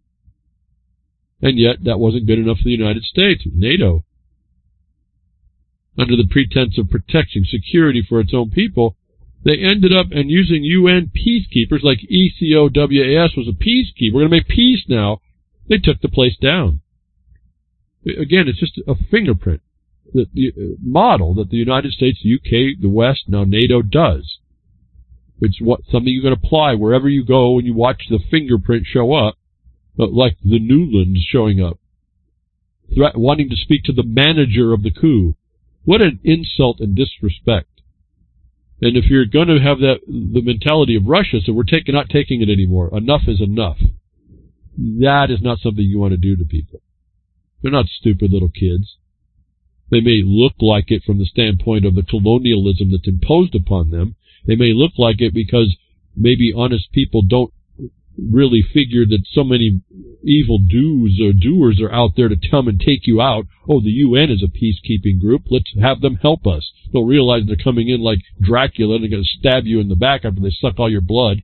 And yet, that wasn't good enough for the United States, NATO. Under the pretense of protecting security for its own people, they ended up and using UN peacekeepers like ECOWAS was a peacekeeper. We're going to make peace now. They took the place down. Again, it's just a fingerprint, the model that the United States, the UK, the West, now NATO does. It's something you can apply wherever you go when you watch the fingerprint show up, like the Newlands showing up, wanting to speak to the manager of the coup. What an insult and disrespect. And if you're going to have the mentality of Russia, so we're not taking it anymore. Enough is enough. That is not something you want to do to people. They're not stupid little kids. They may look like it from the standpoint of the colonialism that's imposed upon them. They may look like it because maybe honest people don't really figure that so many evil doers are out there to come and take you out. Oh, the UN is a peacekeeping group. Let's have them help us. They'll realize they're coming in like Dracula and they're going to stab you in the back after they suck all your blood.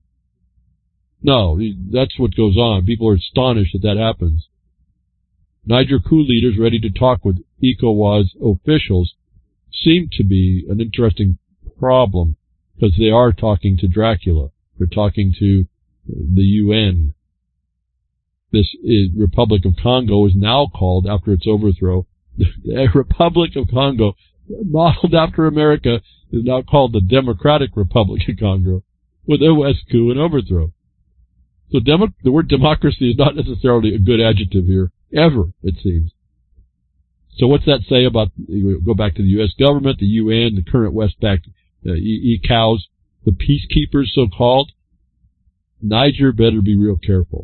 No, that's what goes on. People are astonished that happens. Niger coup leaders ready to talk with ECOWAS officials seem to be an interesting problem because they are talking to Dracula. They're talking to the UN. This Republic of Congo is now called, after its overthrow, the Republic of Congo, modeled after America, is now called the Democratic Republic of Congo, with a West coup and overthrow. So the word democracy is not necessarily a good adjective here, ever, it seems. So what's that say about, go back to the U.S. government, the UN, the current West-backed ECOWAS, the peacekeepers, so-called? Niger better be real careful.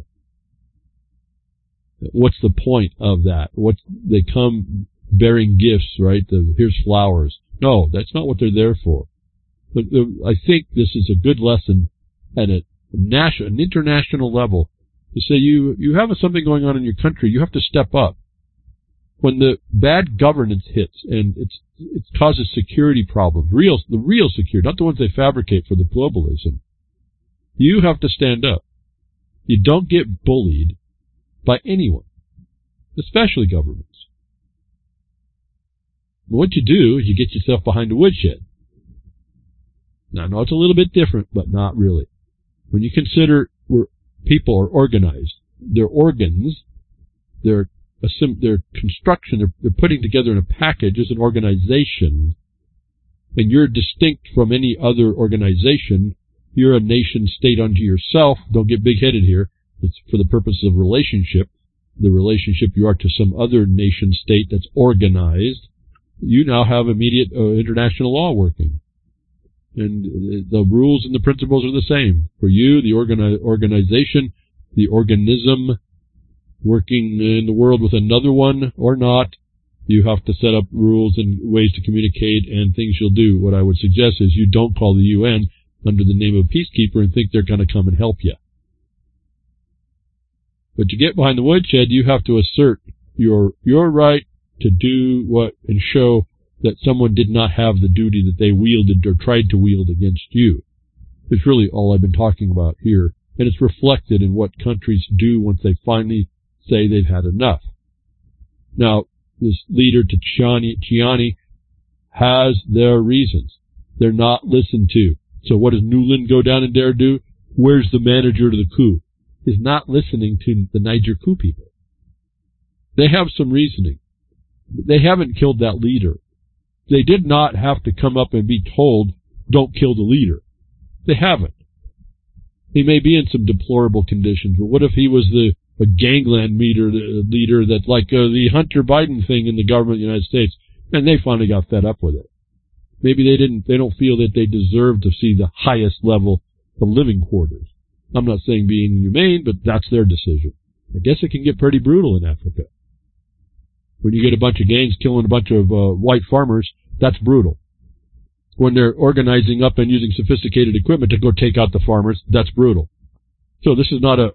What's the point of that? They come bearing gifts, right? Here's flowers. No, that's not what they're there for. But I think this is a good lesson at an international level to say you have something going on in your country, you have to step up. When the bad governance hits and it causes security problems, the real security, not the ones they fabricate for the globalism, you have to stand up. You don't get bullied by anyone, especially governments. But what you do is you get yourself behind the woodshed. Now, I know it's a little bit different, but not really. When you consider where people are organized, their organs, their construction, they're putting together in a package as an organization, and you're distinct from any other organization. You're a nation state unto yourself. Don't get big-headed here. It's for the purpose of relationship, the relationship you are to some other nation state that's organized. You now have immediate international law working. And the rules and the principles are the same. For you, the organization, the organism working in the world with another one or not, you have to set up rules and ways to communicate and things you'll do. What I would suggest is you don't call the UN under the name of peacekeeper and think they're going to come and help you. But to get behind the woodshed, you have to assert your right to do what and show that someone did not have the duty that they wielded or tried to wield against you. It's really all I've been talking about here, and it's reflected in what countries do once they finally say they've had enough. Now, this leader, Tchiani, has their reasons. They're not listened to. So what does Nuland go down and dare do? Where's the manager to the coup? Is not listening to the Niger coup people. They have some reasoning. They haven't killed that leader. They did not have to come up and be told, don't kill the leader. They haven't. He may be in some deplorable conditions, but what if he was a gangland leader that's like the Hunter Biden thing in the government of the United States, and they finally got fed up with it. Maybe they don't feel that they deserve to see the highest level of living quarters. I'm not saying being humane, but that's their decision. I guess it can get pretty brutal in Africa. When you get a bunch of gangs killing a bunch of white farmers, that's brutal. When they're organizing up and using sophisticated equipment to go take out the farmers, that's brutal. So this is not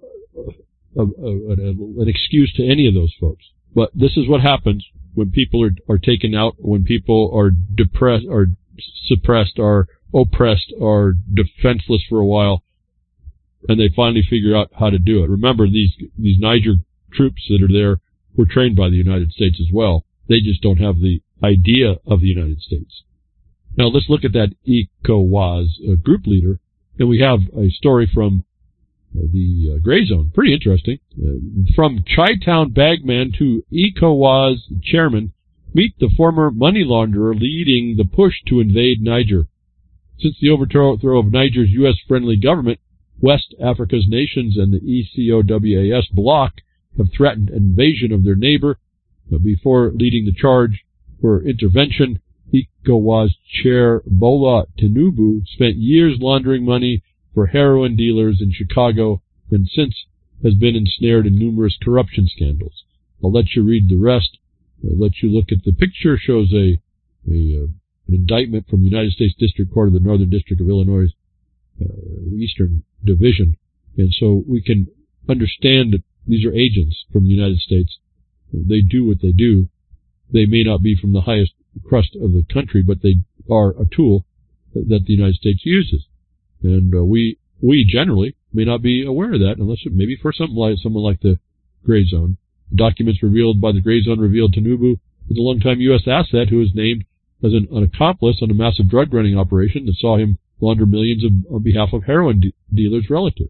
an excuse to any of those folks. But this is what happens when people are taken out, when people are depressed, or suppressed, or oppressed, or defenseless for a while, and they finally figure out how to do it. Remember, these Niger troops that are there were trained by the United States as well. They just don't have the idea of the United States. Now let's look at that ECOWAS group leader, and we have a story from the Gray Zone. Pretty interesting. From Chi-Town bagman to ECOWAS chairman, meet the former money launderer leading the push to invade Niger. Since the overthrow of Niger's U.S.-friendly government, West Africa's nations and the ECOWAS bloc have threatened invasion of their neighbor. But before leading the charge for intervention, ECOWAS chair Bola Tinubu spent years laundering money for heroin dealers in Chicago and since has been ensnared in numerous corruption scandals. I'll let you read the rest. I'll let you look at the picture. Shows an indictment from the United States District Court of the Northern District of Illinois, Eastern Division. And so we can understand that these are agents from the United States. They do what they do. They may not be from the highest crust of the country, but they are a tool that the United States uses. And we generally may not be aware of that unless it maybe for someone like the Gray Zone. The documents revealed by the Gray Zone revealed Tinubu is a longtime U.S. asset who was named as an accomplice on a massive drug running operation that saw him launder millions on behalf of heroin dealers' relatives.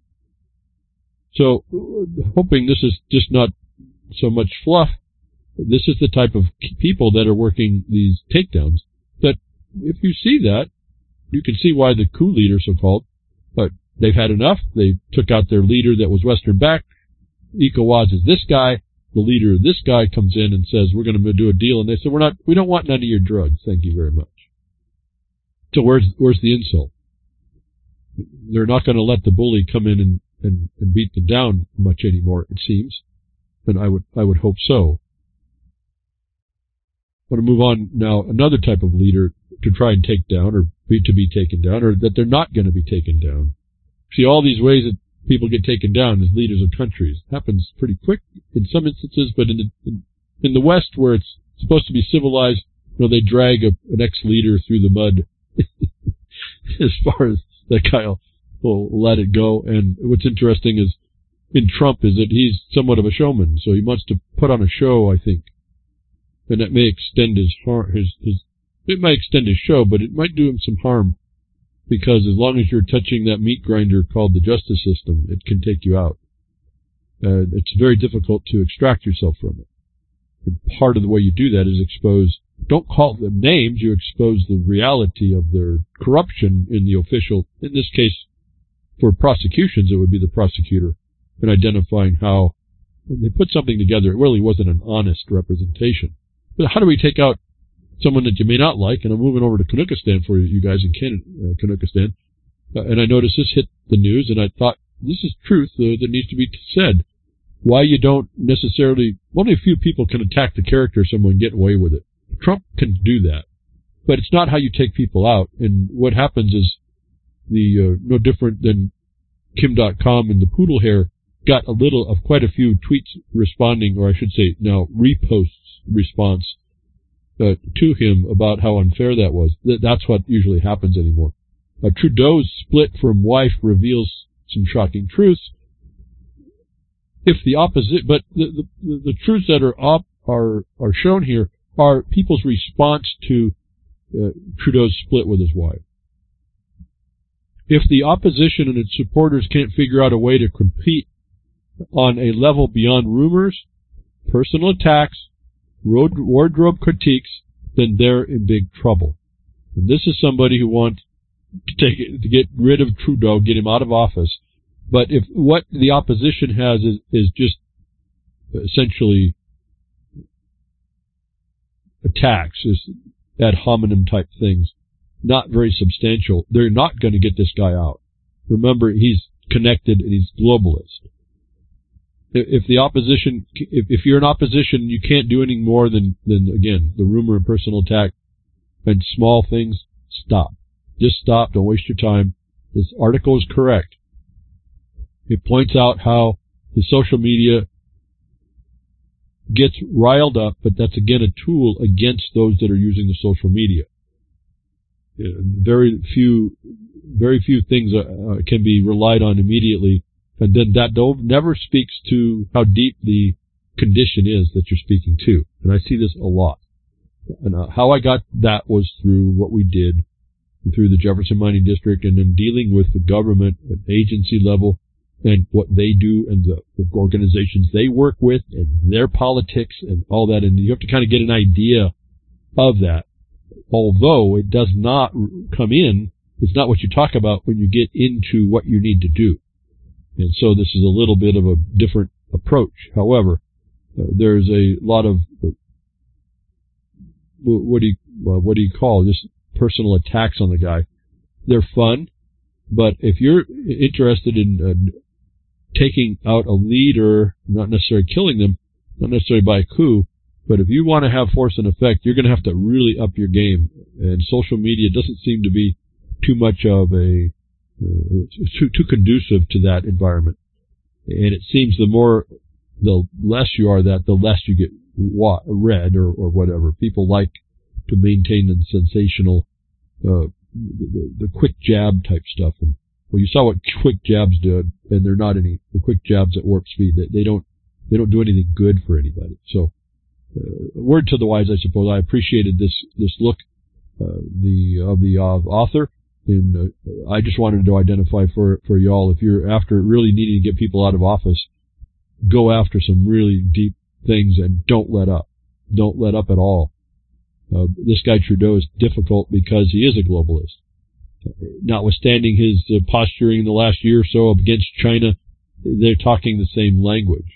So, hoping this is just not so much fluff, this is the type of people that are working these takedowns, that if you see that, you can see why the coup leader, so-called, but they've had enough. They took out their leader that was Western-backed. ECOWAS is this guy. The leader of this guy comes in and says, we're going to do a deal. And they said, we don't want none of your drugs. Thank you very much. So where's the insult? They're not going to let the bully come in and beat them down much anymore, it seems. And I would hope so. I want to move on now. Another type of leader to try and take down, or to be taken down, or that they're not going to be taken down. See, all these ways that people get taken down as leaders of countries happens pretty quick in some instances, but in the West, where it's supposed to be civilized, they drag an ex-leader through the mud as far as that guy will let it go. And what's interesting is in Trump is that he's somewhat of a showman, so he wants to put on a show, I think, and that may extend it might extend his show, but it might do him some harm, because as long as you're touching that meat grinder called the justice system, it can take you out. It's very difficult to extract yourself from it. And part of the way you do that is expose, don't call them names, you expose the reality of their corruption in the official, in this case, for prosecutions, it would be the prosecutor and identifying how when they put something together, it really wasn't an honest representation. But how do we take out someone that you may not like? And I'm moving over to Canuckistan for you guys in Canada, Canuckistan. And I noticed this hit the news, and I thought, this is truth that needs to be said. Why you don't necessarily, only a few people can attack the character of someone and get away with it. Trump can do that. But it's not how you take people out. And what happens is no different than Kim.com and the poodle hair got quite a few tweets responding, or I should say now reposts response to him about how unfair that was. That's what usually happens anymore. Trudeau's split from wife reveals some shocking truths. If the opposite, but the truths that are shown here are people's response to Trudeau's split with his wife. If the opposition and its supporters can't figure out a way to compete on a level beyond rumors, personal attacks, wardrobe critiques, then they're in big trouble. And this is somebody who wants to get rid of Trudeau, get him out of office. But if what the opposition has is just essentially attacks, is ad hominem type things, not very substantial, they're not going to get this guy out. Remember, he's connected and he's globalist. If the opposition, if you're in opposition, you can't do anything more than again, the rumor and personal attack and small things, stop. Just stop. Don't waste your time. This article is correct. It points out how the social media gets riled up, but that's again a tool against those that are using the social media. Very few things can be relied on immediately, and then that never speaks to how deep the condition is that you're speaking to. And I see this a lot. And how I got that was through what we did through the Jefferson Mining District, and then dealing with the government at agency level and what they do and the organizations they work with and their politics and all that. And you have to kind of get an idea of that. Although it does not come in, it's not what you talk about when you get into what you need to do. And so this is a little bit of a different approach. However, there's a lot of, what do you call just personal attacks on the guy. They're fun, but if you're interested in taking out a leader, not necessarily killing them, not necessarily by a coup, but if you want to have force and effect, you're going to have to really up your game. And social media doesn't seem to be too much of too conducive to that environment. And it seems the less you are that, the less you get read or whatever. People like to maintain the sensational, the quick jab type stuff. And well, you saw what quick jabs did, and they're not the quick jabs at warp speed. They don't do anything good for anybody. So, word to the wise, I suppose. I appreciated this look, of the author, and I just wanted to identify for y'all, if you're after really needing to get people out of office, go after some really deep things and don't let up. Don't let up at all. This guy Trudeau is difficult because he is a globalist. Notwithstanding his posturing in the last year or so against China, they're talking the same language.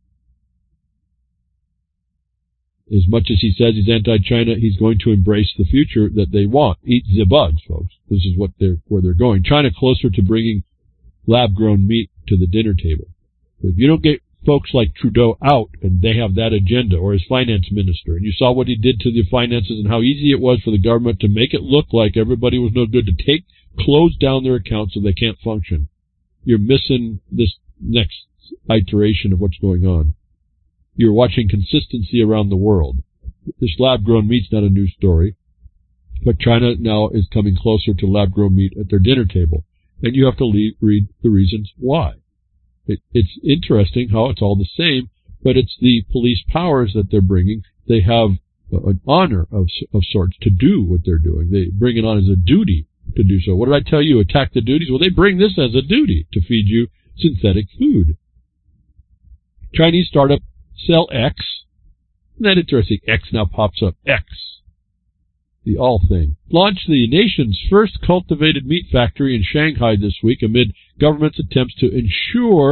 As much as he says he's anti-China, he's going to embrace the future that they want. Eat the bugs, folks. This is where they're going. China closer to bringing lab-grown meat to the dinner table. But if you don't get folks like Trudeau out, and they have that agenda, or his finance minister, and you saw what he did to the finances and how easy it was for the government to make it look like everybody was no good, to close down their accounts so they can't function. You're missing this next iteration of what's going on. You're watching consistency around the world. This lab-grown meat's not a new story, but China now is coming closer to lab-grown meat at their dinner table, and you have to read the reasons why. It's interesting how it's all the same, but it's the police powers that they're bringing. They have an honor of sorts to do what they're doing. They bring it on as a duty to do so. What did I tell you? Attack the duties? Well, they bring this as a duty to feed you synthetic food. Chinese startup Cell X. Isn't that interesting? X now pops up. X. The all thing. Launched the nation's first cultivated meat factory in Shanghai this week amid government's attempts to ensure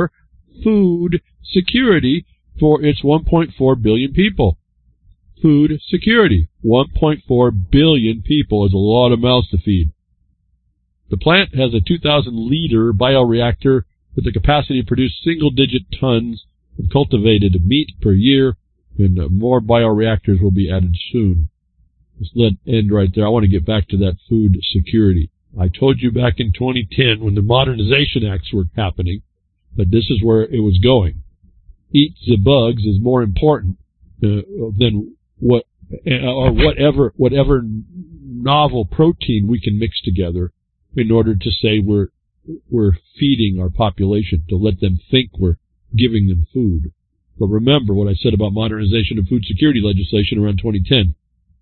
food security for its 1.4 billion people. Food security. 1.4 billion people is a lot of mouths to feed. The plant has a 2,000-liter bioreactor with the capacity to produce single-digit tons of cultivated meat per year, and more bioreactors will be added soon. Let's end right there. I want to get back to that food security. I told you back in 2010 when the Modernization Acts were happening that this is where it was going. Eat the bugs is more important than whatever novel protein we can mix together in order to say we're feeding our population, to let them think we're giving them food. But remember what I said about modernization of food security legislation around 2010.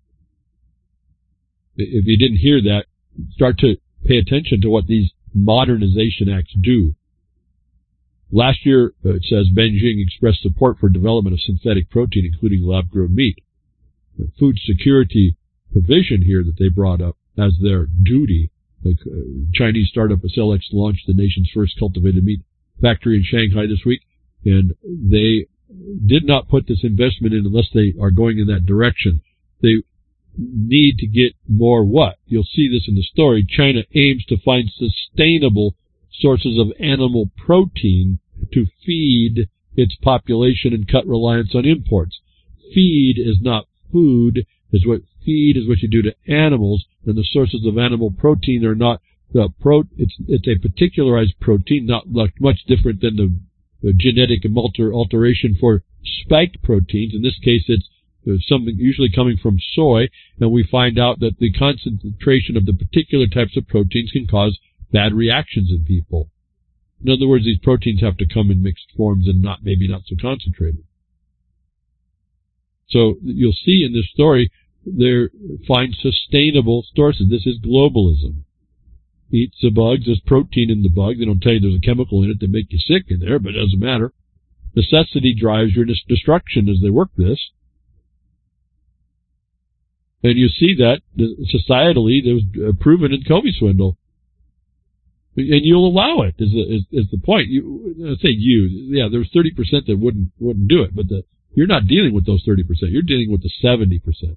If you didn't hear that, start to pay attention to what these modernization acts do. Last year, it says Beijing expressed support for development of synthetic protein, including lab-grown meat. The food security provision here that they brought up as their duty. The Chinese startup Acelex launched the nation's first cultivated meat factory in Shanghai this week, and they did not put this investment in unless they are going in that direction. They need to get more what? You'll see this in the story. China aims to find sustainable sources of animal protein to feed its population and cut reliance on imports. Feed is not food. Feed is what you do to animals, and the sources of animal protein are not it's a particularized protein, not much different than the genetic alteration for spike proteins. In this case, it's something usually coming from soy, and we find out that the concentration of the particular types of proteins can cause bad reactions in people. In other words, these proteins have to come in mixed forms and maybe not so concentrated. So you'll see in this story, they find sustainable sources. This is globalism. Eat the bugs. There's protein in the bug. They don't tell you there's a chemical in it that make you sick in there, but it doesn't matter. Necessity drives your destruction as they work this. And you see that societally, there was proven in Covey swindle. And you'll allow it is the point. There's 30% that wouldn't do it, but you're not dealing with those 30%. You're dealing with the 70%.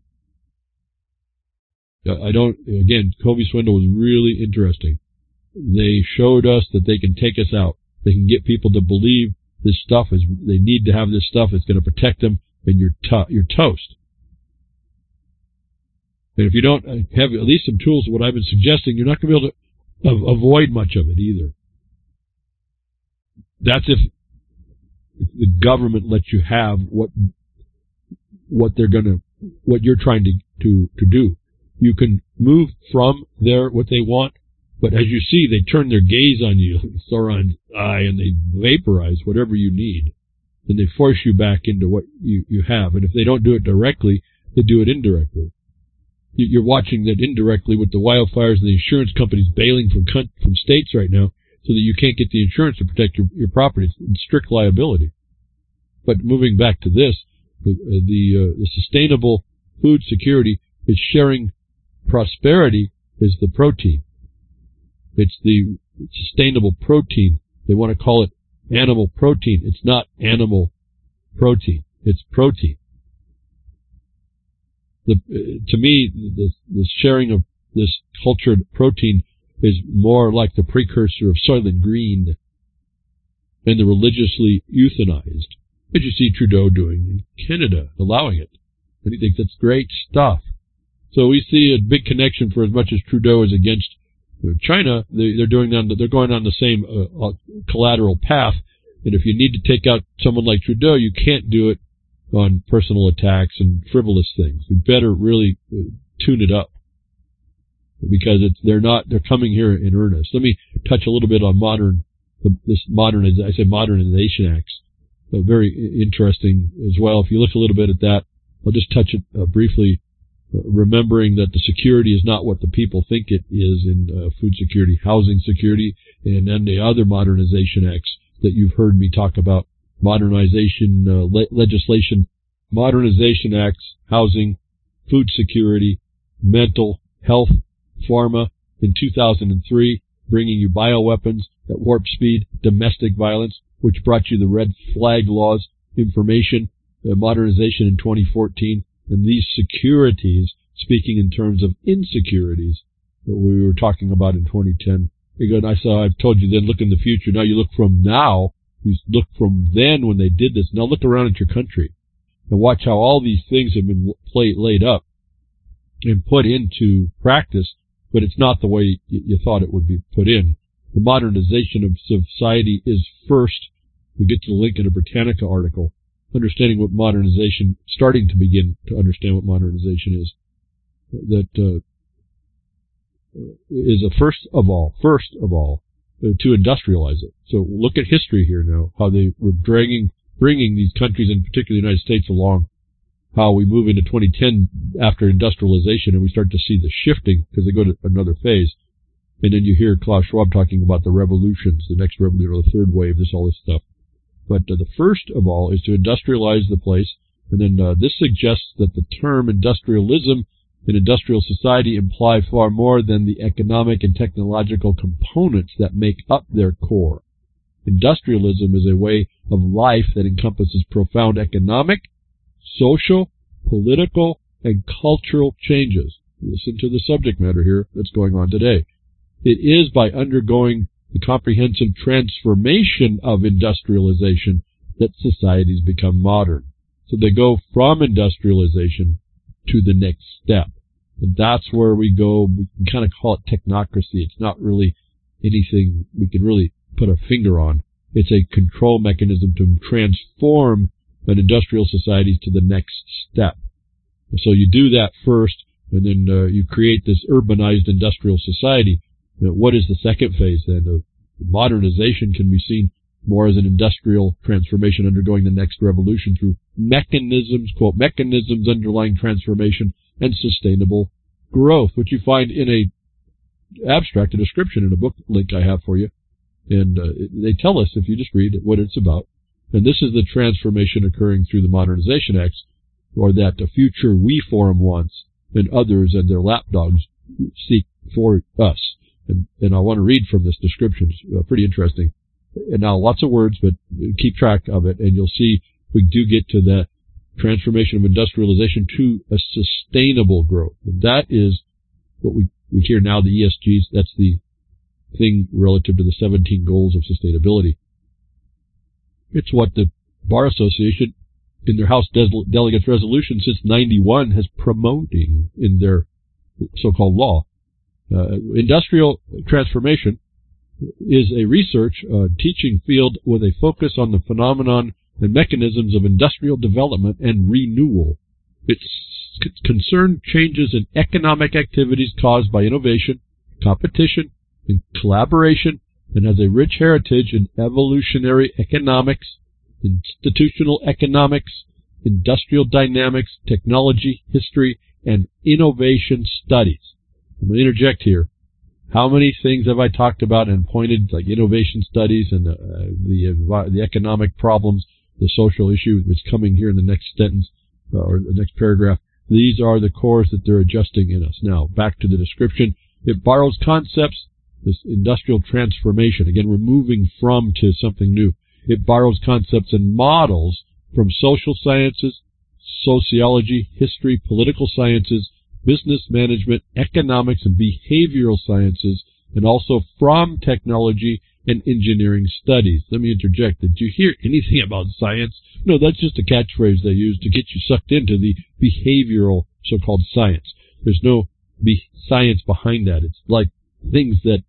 Covey swindle was really interesting. They showed us that they can take us out. They can get people to believe this stuff they need to have this stuff. It's going to protect them, and you're toast. And if you don't have at least some tools of what I've been suggesting, you're not going to be able to avoid much of it either. That's if the government lets you have what you're trying to do. You can move from what they want, but as you see, they turn their gaze on you, Sauron's eye, and they vaporize whatever you need. And they force you back into what you have. And if they don't do it directly, they do it indirectly. You're watching that indirectly with the wildfires and the insurance companies bailing from states right now so that you can't get the insurance to protect your property. It's strict liability. But moving back to this, the sustainable food security is sharing prosperity is the protein. It's the sustainable protein. They want to call it animal protein. It's not animal protein. It's protein. To me, the sharing of this cultured protein is more like the precursor of Soylent Green and the religiously euthanized, as you see Trudeau doing in Canada, allowing it. And he thinks that's great stuff. So we see a big connection. For as much as Trudeau is against China, they're going on the same collateral path. And if you need to take out someone like Trudeau, you can't do it on personal attacks and frivolous things. You better really tune it up because they're coming here in earnest. Let me touch a little bit on modernization acts. Very interesting as well. If you look a little bit at that, I'll just touch it briefly. Remembering that the security is not what the people think it is in food security, housing security, and then the other modernization acts that you've heard me talk about. Modernization legislation, modernization acts, housing, food security, mental health, pharma in 2003, bringing you bioweapons at warp speed, domestic violence, which brought you the red flag laws, information, modernization in 2014, and these securities, speaking in terms of insecurities, that we were talking about in 2010. Again, I've told you then, look in the future. Now you look from now, you look from then when they did this. Now look around at your country and watch how all these things have been laid up and put into practice, but it's not the way you thought it would be put in. The modernization of society is first. We get to the link in a Britannica article, understanding what modernization, starting to begin to understand what modernization is. That is a first of all, to industrialize it. So look at history here now, how they were bringing these countries, in particular the United States, along, how we move into 2010 after industrialization and we start to see the shifting because they go to another phase. And then you hear Klaus Schwab talking about the revolutions, the next revolution, or the third wave, all this stuff. But the first of all is to industrialize the place. And then this suggests that the term industrialism and industrial society imply far more than the economic and technological components that make up their core. Industrialism is a way of life that encompasses profound economic, social, political, and cultural changes. Listen to the subject matter here that's going on today. It is by undergoing the comprehensive transformation of industrialization that societies become modern. So they go from industrialization to the next step. And that's where we go. We can kind of call it technocracy. It's not really anything we can really put a finger on. It's a control mechanism to transform an industrial society to the next step. So you do that first, and then you create this urbanized industrial society. Now, what is the second phase then? Modernization can be seen more as an industrial transformation undergoing the next revolution through mechanisms, quote, mechanisms underlying transformation and sustainable growth, which you find in a abstract, a description in a book link I have for you. And they tell us, if you just read what it's about. And this is the transformation occurring through the Modernization Acts, or that the future we forum wants and others and their lapdogs seek for us. And I want to read from this description. It's pretty interesting. And now lots of words, but keep track of it, and you'll see we do get to the transformation of industrialization to a sustainable growth. And that is what we hear now, the ESGs. That's the thing relative to the 17 goals of sustainability. It's what the Bar Association, in their House Delegates resolution since 91, has promoting in their so-called law. Industrial transformation is a research teaching field with a focus on the phenomenon and mechanisms of industrial development and renewal. Its concerned changes in economic activities caused by innovation, competition, and collaboration, and has a rich heritage in evolutionary economics, institutional economics, industrial dynamics, technology, history, and innovation studies. I'm going to interject here. How many things have I talked about and pointed, like innovation studies and the economic problems, the social issue that's coming here in the next sentence or the next paragraph? These are the cores that they're adjusting in us. Now, back to the description. It borrows concepts, this industrial transformation, again, we're moving from to something new. It borrows concepts and models from social sciences, sociology, history, political sciences, business management, economics, and behavioral sciences, and also from technology and engineering studies. Let me interject. Did you hear anything about science? No, that's just a catchphrase they use to get you sucked into the behavioral so-called science. There's no science behind that. It's like things that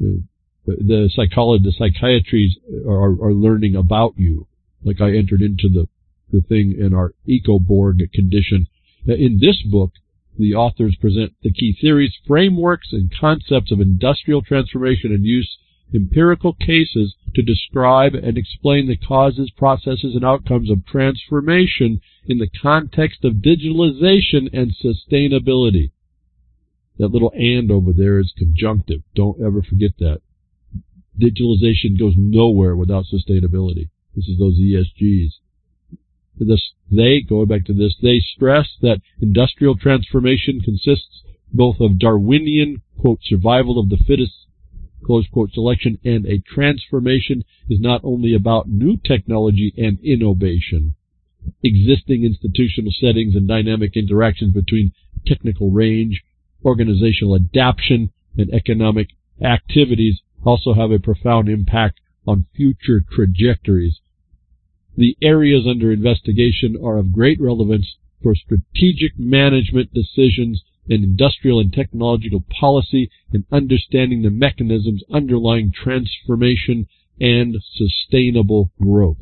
the psychiatries are learning about you. Like I entered into the thing in our Ecoborg condition. In this book, the authors present the key theories, frameworks, and concepts of industrial transformation and use empirical cases to describe and explain the causes, processes, and outcomes of transformation in the context of digitalization and sustainability. That little and over there is conjunctive. Don't ever forget that. Digitalization goes nowhere without sustainability. This is those ESGs. Going back to this, they stress that industrial transformation consists both of Darwinian, quote, survival of the fittest close quote, selection, and a transformation is not only about new technology and innovation. Existing institutional settings and dynamic interactions between technical range, organizational adaptation, and economic activities also have a profound impact on future trajectories. The areas under investigation are of great relevance for strategic management decisions in industrial and technological policy and understanding the mechanisms underlying transformation and sustainable growth.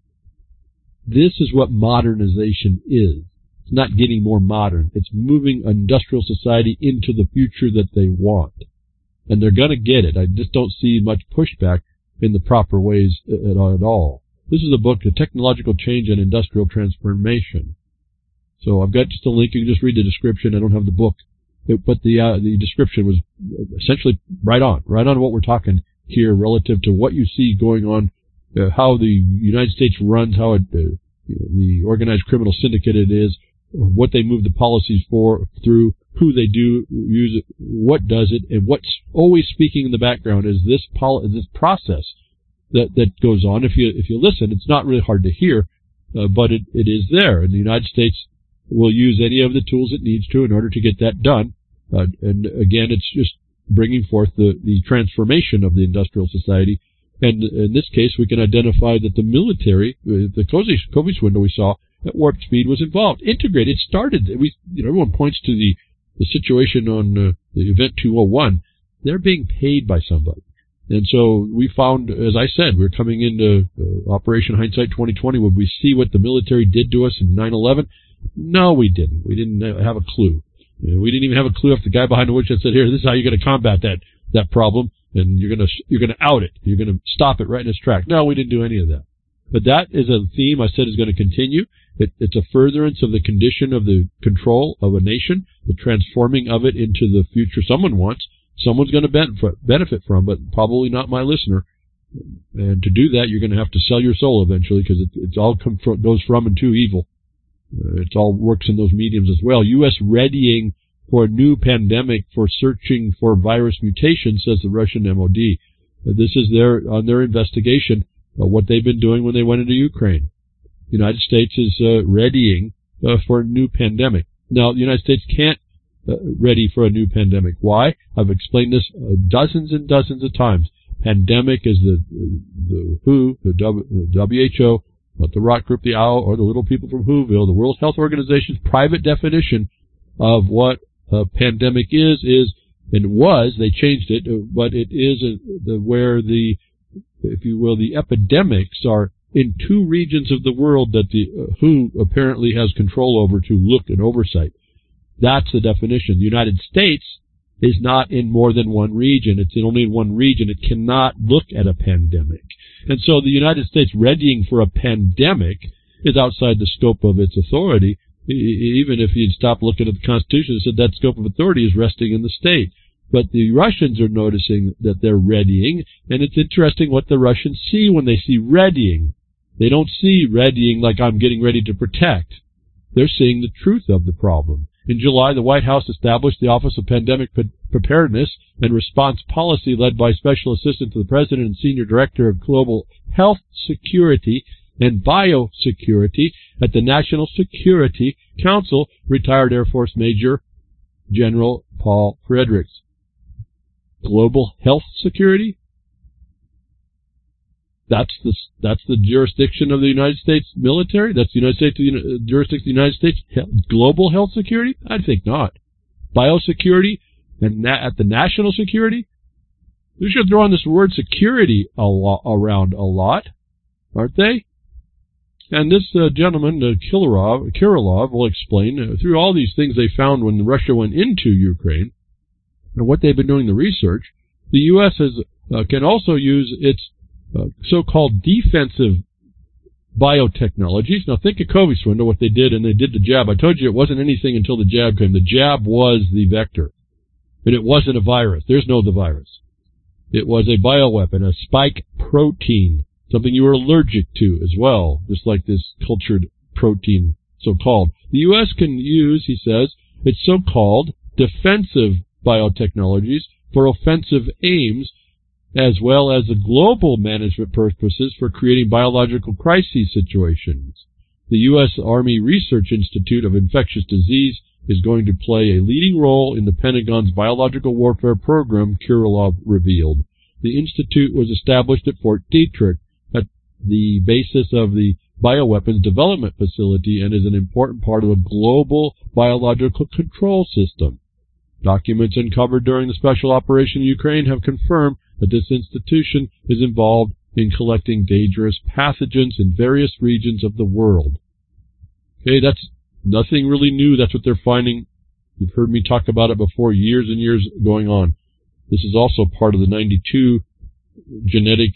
This is what modernization is. It's not getting more modern. It's moving industrial society into the future that they want. And they're going to get it. I just don't see much pushback in the proper ways at all. This is a book, The Technological Change and Industrial Transformation. So I've got just a link. You can just read the description. I don't have the book. But the description was essentially right on what we're talking here relative to what you see going on, how the United States runs, how the organized criminal syndicate it is, what they move the policies through, who they do use it, what does it, and what's always speaking in the background is this process that goes on. If you listen, it's not really hard to hear, but it is there. And the United States will use any of the tools it needs to in order to get that done. And again, it's just bringing forth the transformation of the industrial society. And in this case, we can identify that the military, the Covey window we saw at warp speed was involved, integrated. It started. Everyone points to the situation on the Event 201. They're being paid by somebody, and so we found, as I said, we're coming into Operation Hindsight 2020. Would we see what the military did to us in 9/11? No, we didn't. We didn't have a clue. We didn't even have a clue if the guy behind the woodshed said, "Here, this is how you're going to combat that problem." And you're gonna out it. You're gonna stop it right in its track. No, we didn't do any of that. But that is a theme I said is going to continue. It's a furtherance of the condition of the control of a nation, the transforming of it into the future someone wants. Someone's going to benefit from, but probably not my listener. And to do that, you're going to have to sell your soul eventually, because it's all goes from and to evil. It all works in those mediums as well. U.S. readying for a new pandemic for searching for virus mutations, says the Russian MOD. This is on their investigation of what they've been doing when they went into Ukraine. The United States is readying for a new pandemic. Now, the United States can't ready for a new pandemic. Why? I've explained this dozens and dozens of times. Pandemic is the WHO, the WHO, not the Rock Group, the OWL, or the little people from Whoville, the World Health Organization's private definition of what a pandemic is, and was, they changed it, but it is where if you will, the epidemics are in two regions of the world that the WHO apparently has control over to look and oversight. That's the definition. The United States is not in more than one region. It's only in one region. It cannot look at a pandemic. And so the United States readying for a pandemic is outside the scope of its authority. Even if you'd stop looking at the Constitution and said that scope of authority is resting in the state. But the Russians are noticing that they're readying, and it's interesting what the Russians see when they see readying. They don't see readying like I'm getting ready to protect. They're seeing the truth of the problem. In July, the White House established the Office of Pandemic Preparedness and Response Policy, led by Special Assistant to the President and Senior Director of Global Health Security and Biosecurity at the National Security Council, retired Air Force Major General Paul Fredericks. Global health security? That's the jurisdiction of the United States military? That's the United States jurisdiction of the United States? Global health security? I think not. Biosecurity and at the national security? We should throw on this word security around a lot, aren't they? And this gentleman, Kirillov, will explain through all these things they found when Russia went into Ukraine and what they've been doing the research. The U.S. can also use its so-called defensive biotechnologies. Now think of Covey Swindle, what they did, and they did the jab. I told you it wasn't anything until the jab came. The jab was the vector, and it wasn't a virus. There's no the virus. It was a bioweapon, a spike protein, something you were allergic to as well, just like this cultured protein, so-called. The U.S. can use, he says, its so-called defensive biotechnologies for offensive aims, as well as the global management purposes for creating biological crisis situations. The U.S. Army Research Institute of Infectious Disease is going to play a leading role in the Pentagon's biological warfare program, Kirilov revealed. The institute was established at Fort Detrick at the basis of the bioweapons development facility and is an important part of a global biological control system. Documents uncovered during the special operation in Ukraine have confirmed that this institution is involved in collecting dangerous pathogens in various regions of the world. Okay, that's nothing really new. That's what they're finding. You've heard me talk about it before, years and years going on. This is also part of the 92 genetic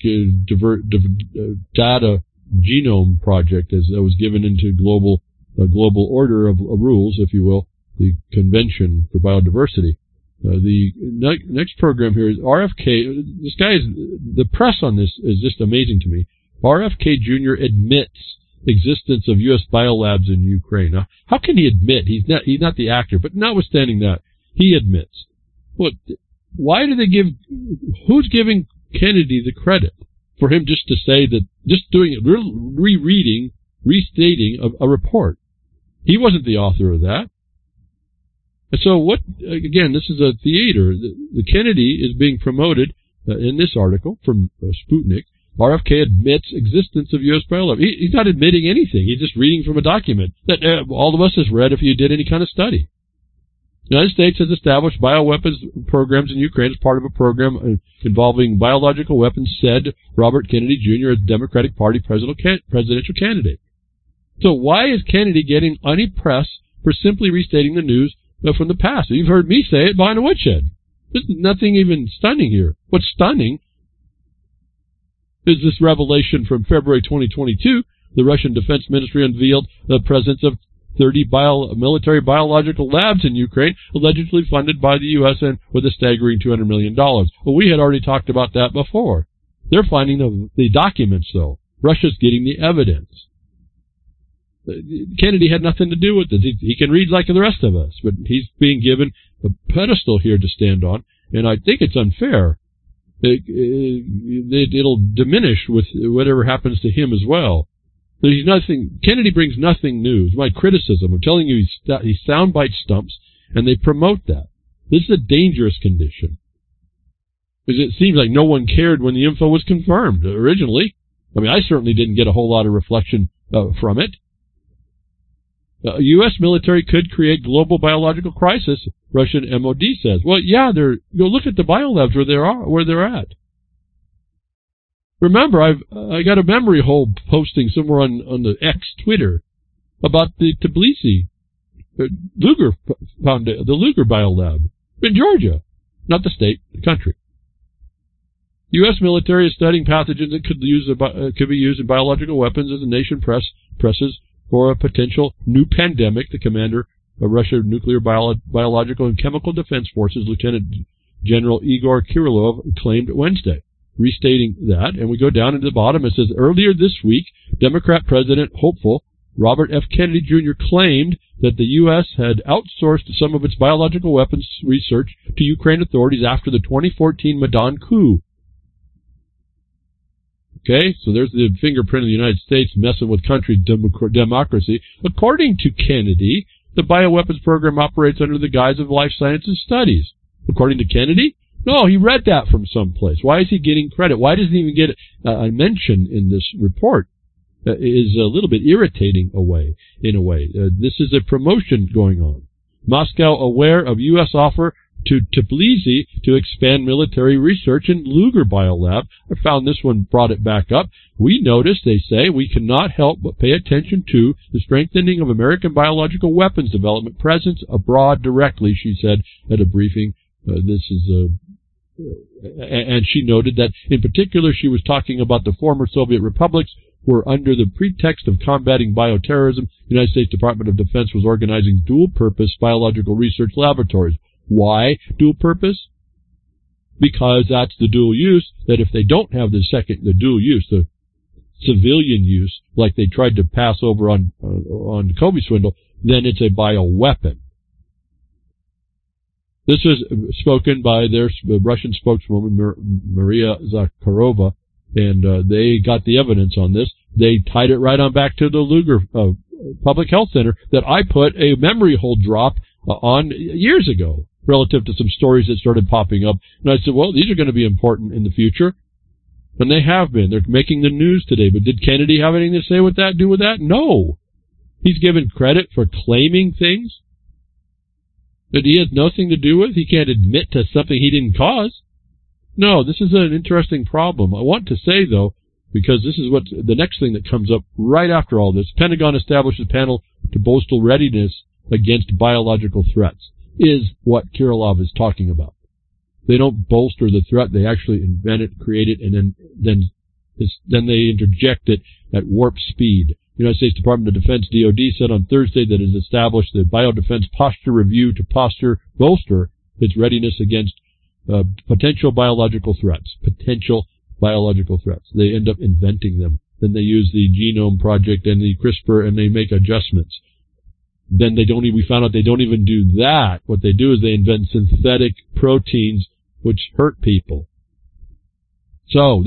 data genome project as that was given into global order of rules, if you will, the Convention for Biodiversity. The next program here is RFK. This guy is, the press on this is just amazing to me. RFK Jr. admits existence of U.S. biolabs in Ukraine. Now, how can he admit? He's not the actor, but notwithstanding that, he admits. Well, why do they give, who's giving Kennedy the credit for him just to say that, just doing it, rereading, restating a report? He wasn't the author of that. So what, again, this is a theater. The Kennedy is being promoted in this article from Sputnik. RFK admits existence of U.S. biolabs. He's not admitting anything. He's just reading from a document that all of us has read if you did any kind of study. The United States has established bioweapons programs in Ukraine as part of a program involving biological weapons, said Robert Kennedy Jr., a Democratic Party presidential candidate. So why is Kennedy getting any press for simply restating the news from the past? You've heard me say it behind a woodshed. There's nothing even stunning here. What's stunning is this revelation from February 2022. The Russian Defense Ministry unveiled the presence of 30 military biological labs in Ukraine, allegedly funded by the U.S. and with a staggering $200 million. Well, we had already talked about that before. They're finding the documents, though. Russia's getting the evidence. Kennedy had nothing to do with it. He can read like the rest of us, but he's being given a pedestal here to stand on, and I think it's unfair. It'll diminish with whatever happens to him as well. There's nothing. Kennedy brings nothing new. It's my criticism. I'm telling you, he soundbite stumps, and they promote that. This is a dangerous condition. Because it seems like no one cared when the info was confirmed originally. I mean, I certainly didn't get a whole lot of reflection from it. U.S. military could create global biological crisis, Russian MOD says. Well, yeah, go look at the biolabs where they're at. Remember, I got a memory hole posting somewhere on the X Twitter about the Tbilisi Luger the Luger biolab in Georgia, not the state, the country. U.S. military is studying pathogens that could be used in biological weapons as the nation presses for a potential new pandemic. The commander of Russian Nuclear, Biological, and Chemical Defense Forces, Lieutenant General Igor Kirilov, claimed Wednesday. Restating that, and we go down into the bottom, it says, earlier this week, Democrat President hopeful Robert F. Kennedy Jr. claimed that the U.S. had outsourced some of its biological weapons research to Ukraine authorities after the 2014 Maidan coup. Okay, so there's the fingerprint of the United States messing with country democracy. According to Kennedy, the bioweapons program operates under the guise of life sciences studies. According to Kennedy? No, he read that from someplace. Why is he getting credit? Why doesn't he even get a mention in this report? Is a little bit irritating in a way. This is a promotion going on. Moscow aware of U.S. offer to Tbilisi to expand military research in Luger Biolab. I found this one brought it back up. We notice, they say, we cannot help but pay attention to the strengthening of American biological weapons development presence abroad directly, she said at a briefing. And she noted that, in particular, she was talking about the former Soviet republics were under the pretext of combating bioterrorism. The United States Department of Defense was organizing dual-purpose biological research laboratories. Why dual purpose? Because that's the dual use, that if they don't have the dual use, the civilian use, like they tried to pass over on the Kobe swindle, then it's a bioweapon. This was spoken by their Russian spokeswoman, Maria Zakharova, and they got the evidence on this. They tied it right on back to the Luger Public Health Center that I put a memory hole drop on years ago relative to some stories that started popping up. And I said, well, these are going to be important in the future. And they have been. They're making the news today. But did Kennedy have anything to say with that, do with that? No. He's given credit for claiming things that he has nothing to do with. He can't admit to something he didn't cause. No, this is an interesting problem. I want to say, though, because this is what the next thing that comes up right after all this, Pentagon establishes panel to bolster readiness against biological threats, is what Kirilov is talking about. They don't bolster the threat. They actually invent it, create it, and then they interject it at warp speed. The United States Department of Defense, DoD, said on Thursday that it has established the Biodefense Posture Review to bolster its readiness against potential biological threats. Potential biological threats. They end up inventing them. Then they use the Genome Project and the CRISPR, and they make adjustments. Then we found out they don't even do that. What they do is they invent synthetic proteins which hurt people. So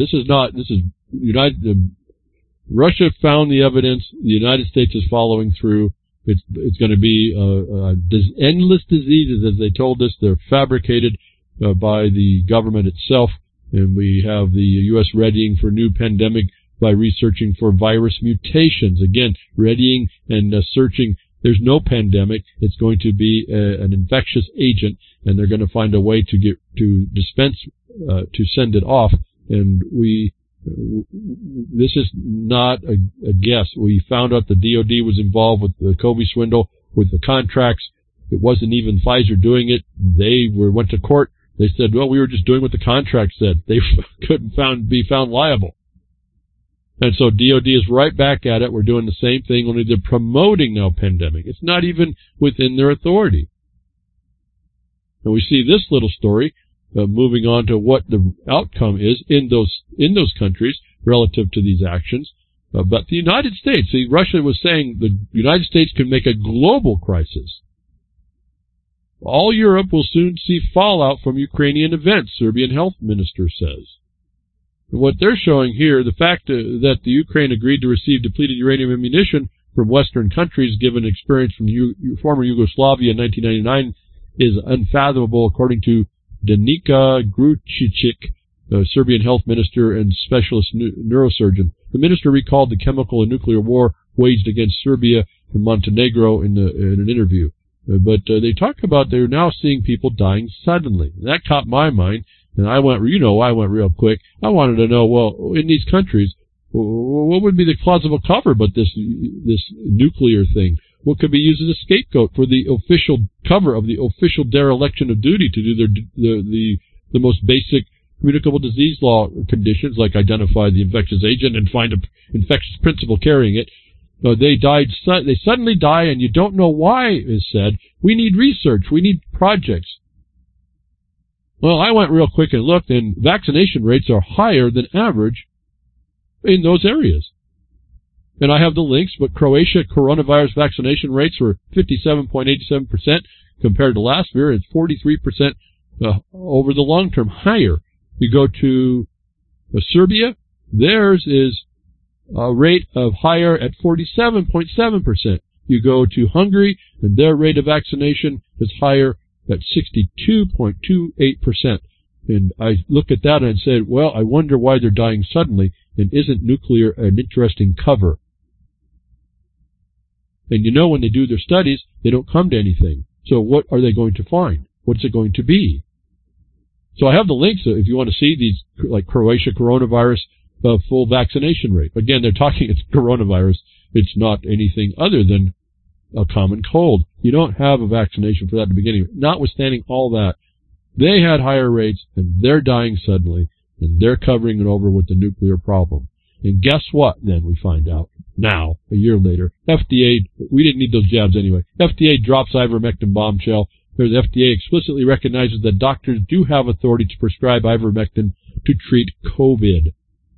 Russia found the evidence. The United States is following through. It's going to be endless diseases, as they told us. They're fabricated by the government itself, and we have the U.S. readying for new pandemic by researching for virus mutations. Again, readying and searching. There's no pandemic. It's going to be an infectious agent, and they're going to find a way to dispense to send it off. And this is not a guess. We found out the DoD was involved with the COVID swindle, with the contracts. It wasn't even Pfizer doing it. They went to court. They said, well, we were just doing what the contract said. They couldn't be found liable. And so DoD is right back at it. We're doing the same thing, only they're promoting now pandemic. It's not even within their authority. And we see this little story moving on to what the outcome is in those countries relative to these actions. But the United States, see, Russia was saying the United States can make a global crisis. All Europe will soon see fallout from Ukrainian events, Serbian health minister says. What they're showing here, the fact that the Ukraine agreed to receive depleted uranium ammunition from Western countries given experience from former Yugoslavia in 1999 is unfathomable, according to Danica Grucic, Serbian health minister and specialist neurosurgeon. The minister recalled the chemical and nuclear war waged against Serbia and Montenegro in an interview. But they talk about they're now seeing people dying suddenly. That caught my mind. And I went real quick. I wanted to know, well, in these countries, what would be the plausible cover but this nuclear thing? What could be used as a scapegoat for the official cover of the official dereliction of duty to do the most basic communicable disease law conditions, like identify the infectious agent and find an infectious principle carrying it? They suddenly die, and you don't know why, is said. We need research. We need projects. Well, I went real quick and looked, and vaccination rates are higher than average in those areas. And I have the links, but Croatia coronavirus vaccination rates were 57.87% compared to last year. It's 43% over the long term higher. You go to Serbia, theirs is a rate of higher at 47.7%. You go to Hungary, and their rate of vaccination is higher at 62.28%. And I look at that and said, well, I wonder why they're dying suddenly, and isn't nuclear an interesting cover? And you know, when they do their studies, they don't come to anything. So what are they going to find? What's it going to be? So I have the links if you want to see these, like Croatia coronavirus full vaccination rate. Again, they're talking it's coronavirus. It's not anything other than a common cold. You don't have a vaccination for that at the beginning. Notwithstanding all that, they had higher rates, and they're dying suddenly, and they're covering it over with the nuclear problem. And guess what, then, we find out now, a year later? FDA, we didn't need those jabs anyway. FDA drops ivermectin bombshell. The FDA explicitly recognizes that doctors do have authority to prescribe ivermectin to treat COVID.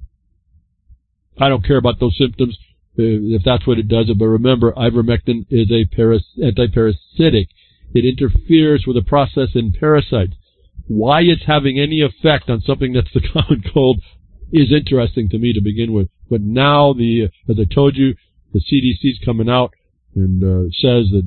I don't care about those symptoms, if that's what it does. But remember, ivermectin is a antiparasitic. It interferes with the process in parasites. Why it's having any effect on something that's the common cold is interesting to me to begin with. But now, as I told you, the CDC's coming out and says that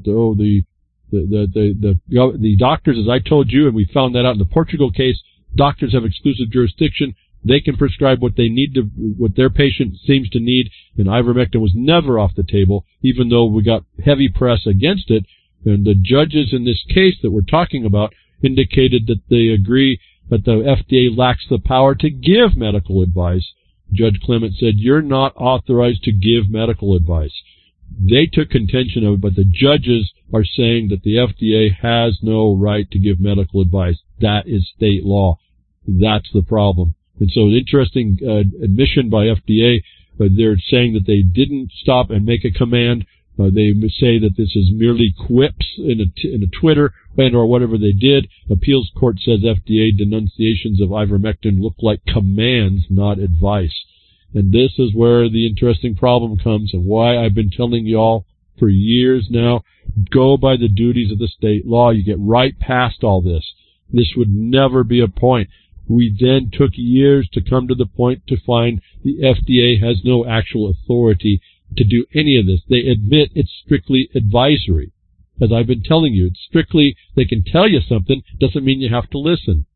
the doctors, as I told you, and we found that out in the Portugal case, doctors have exclusive jurisdiction. They can prescribe what they need what their patient seems to need, and ivermectin was never off the table, even though we got heavy press against it. And the judges in this case that we're talking about indicated that they agree that the FDA lacks the power to give medical advice. Judge Clement said, you're not authorized to give medical advice. They took contention of it, but the judges are saying that the FDA has no right to give medical advice. That is state law. That's the problem. And so an interesting admission by FDA. They're saying that they didn't stop and make a command. They say that this is merely quips in a Twitter and or whatever they did. Appeals court says FDA denunciations of ivermectin look like commands, not advice. And this is where the interesting problem comes, and why I've been telling y'all for years now, go by the duties of the state law. You get right past all this. This would never be a point. We then took years to come to the point to find the FDA has no actual authority to do any of this. They admit it's strictly advisory. As I've been telling you, it's strictly, they can tell you something, doesn't mean you have to listen.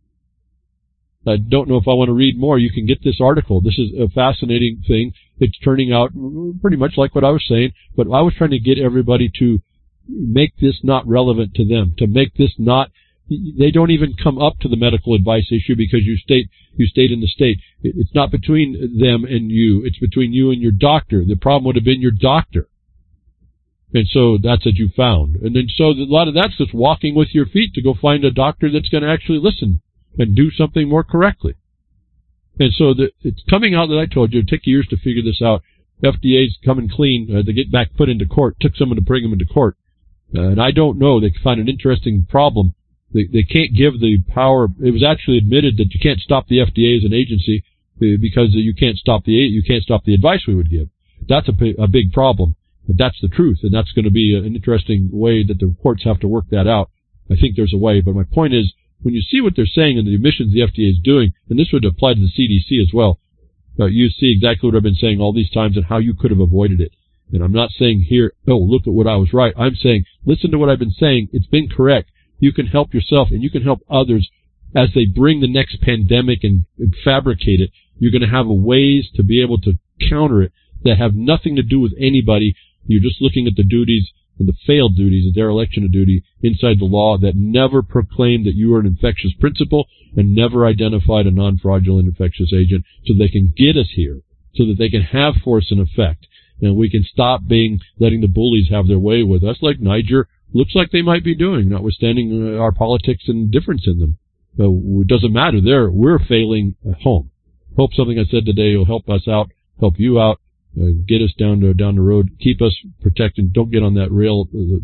I don't know if I want to read more. You can get this article. This is a fascinating thing. It's turning out pretty much like what I was saying, but I was trying to get everybody to make this not relevant to them, to make this not, they don't even come up to the medical advice issue because you stayed in the state. It's not between them and you. It's between you and your doctor. The problem would have been your doctor. And so that's what you found. And then so a lot of that's just walking with your feet to go find a doctor that's going to actually listen and do something more correctly. And so it's coming out that I told you. It took years to figure this out. FDA's coming clean. They get back put into court. Took someone to bring them into court. And I don't know. They find an interesting problem. They can't give the power. It was actually admitted that you can't stop the FDA as an agency because you can't stop the advice we would give. That's a big problem. But that's the truth, and that's going to be an interesting way that the courts have to work that out. I think there's a way, but my point is, when you see what they're saying and the admissions the FDA is doing, and this would apply to the CDC as well, you see exactly what I've been saying all these times and how you could have avoided it. And I'm not saying here, oh, look at what I was right. I'm saying, listen to what I've been saying. It's been correct. You can help yourself and you can help others as they bring the next pandemic and fabricate it. You're going to have ways to be able to counter it that have nothing to do with anybody. You're just looking at the duties and the failed duties, the dereliction of duty inside the law that never proclaimed that you were an infectious principal and never identified a non-fraudulent infectious agent so they can get us here, so that they can have force and effect. And we can stop letting the bullies have their way with us like Niger looks like they might be doing, notwithstanding our politics and difference in them. It doesn't matter. We're failing at home. Hope something I said today will help us out, help you out. Get us down the road, keep us protected. Don't get on that rail,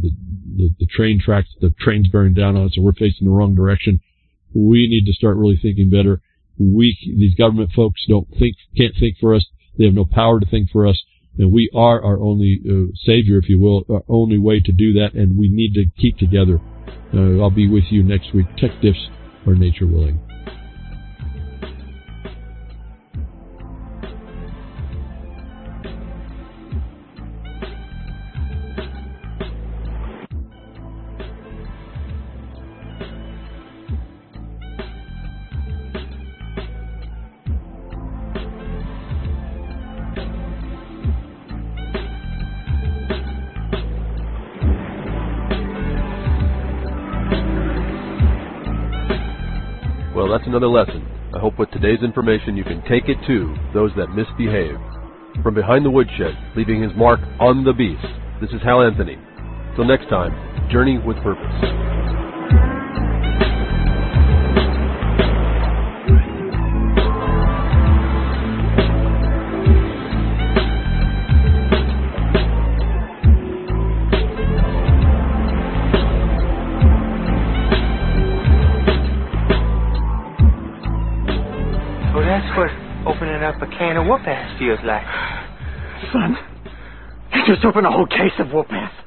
the train tracks, the train's bearing down on us, and we're facing the wrong direction. We need to start really thinking better. These government folks can't think for us. They have no power to think for us, and we are our only savior, if you will, our only way to do that, and we need to keep together. I'll be with you next week. Tech Diffs or Nature willing. Well, that's another lesson. I hope with today's information you can take it to those that misbehave. From behind the woodshed, leaving his mark on the beast, this is Hal Anthony. Till next time, journey with purpose. Up a can of whoop-ass feels like. Son, you just opened a whole case of whoop-ass.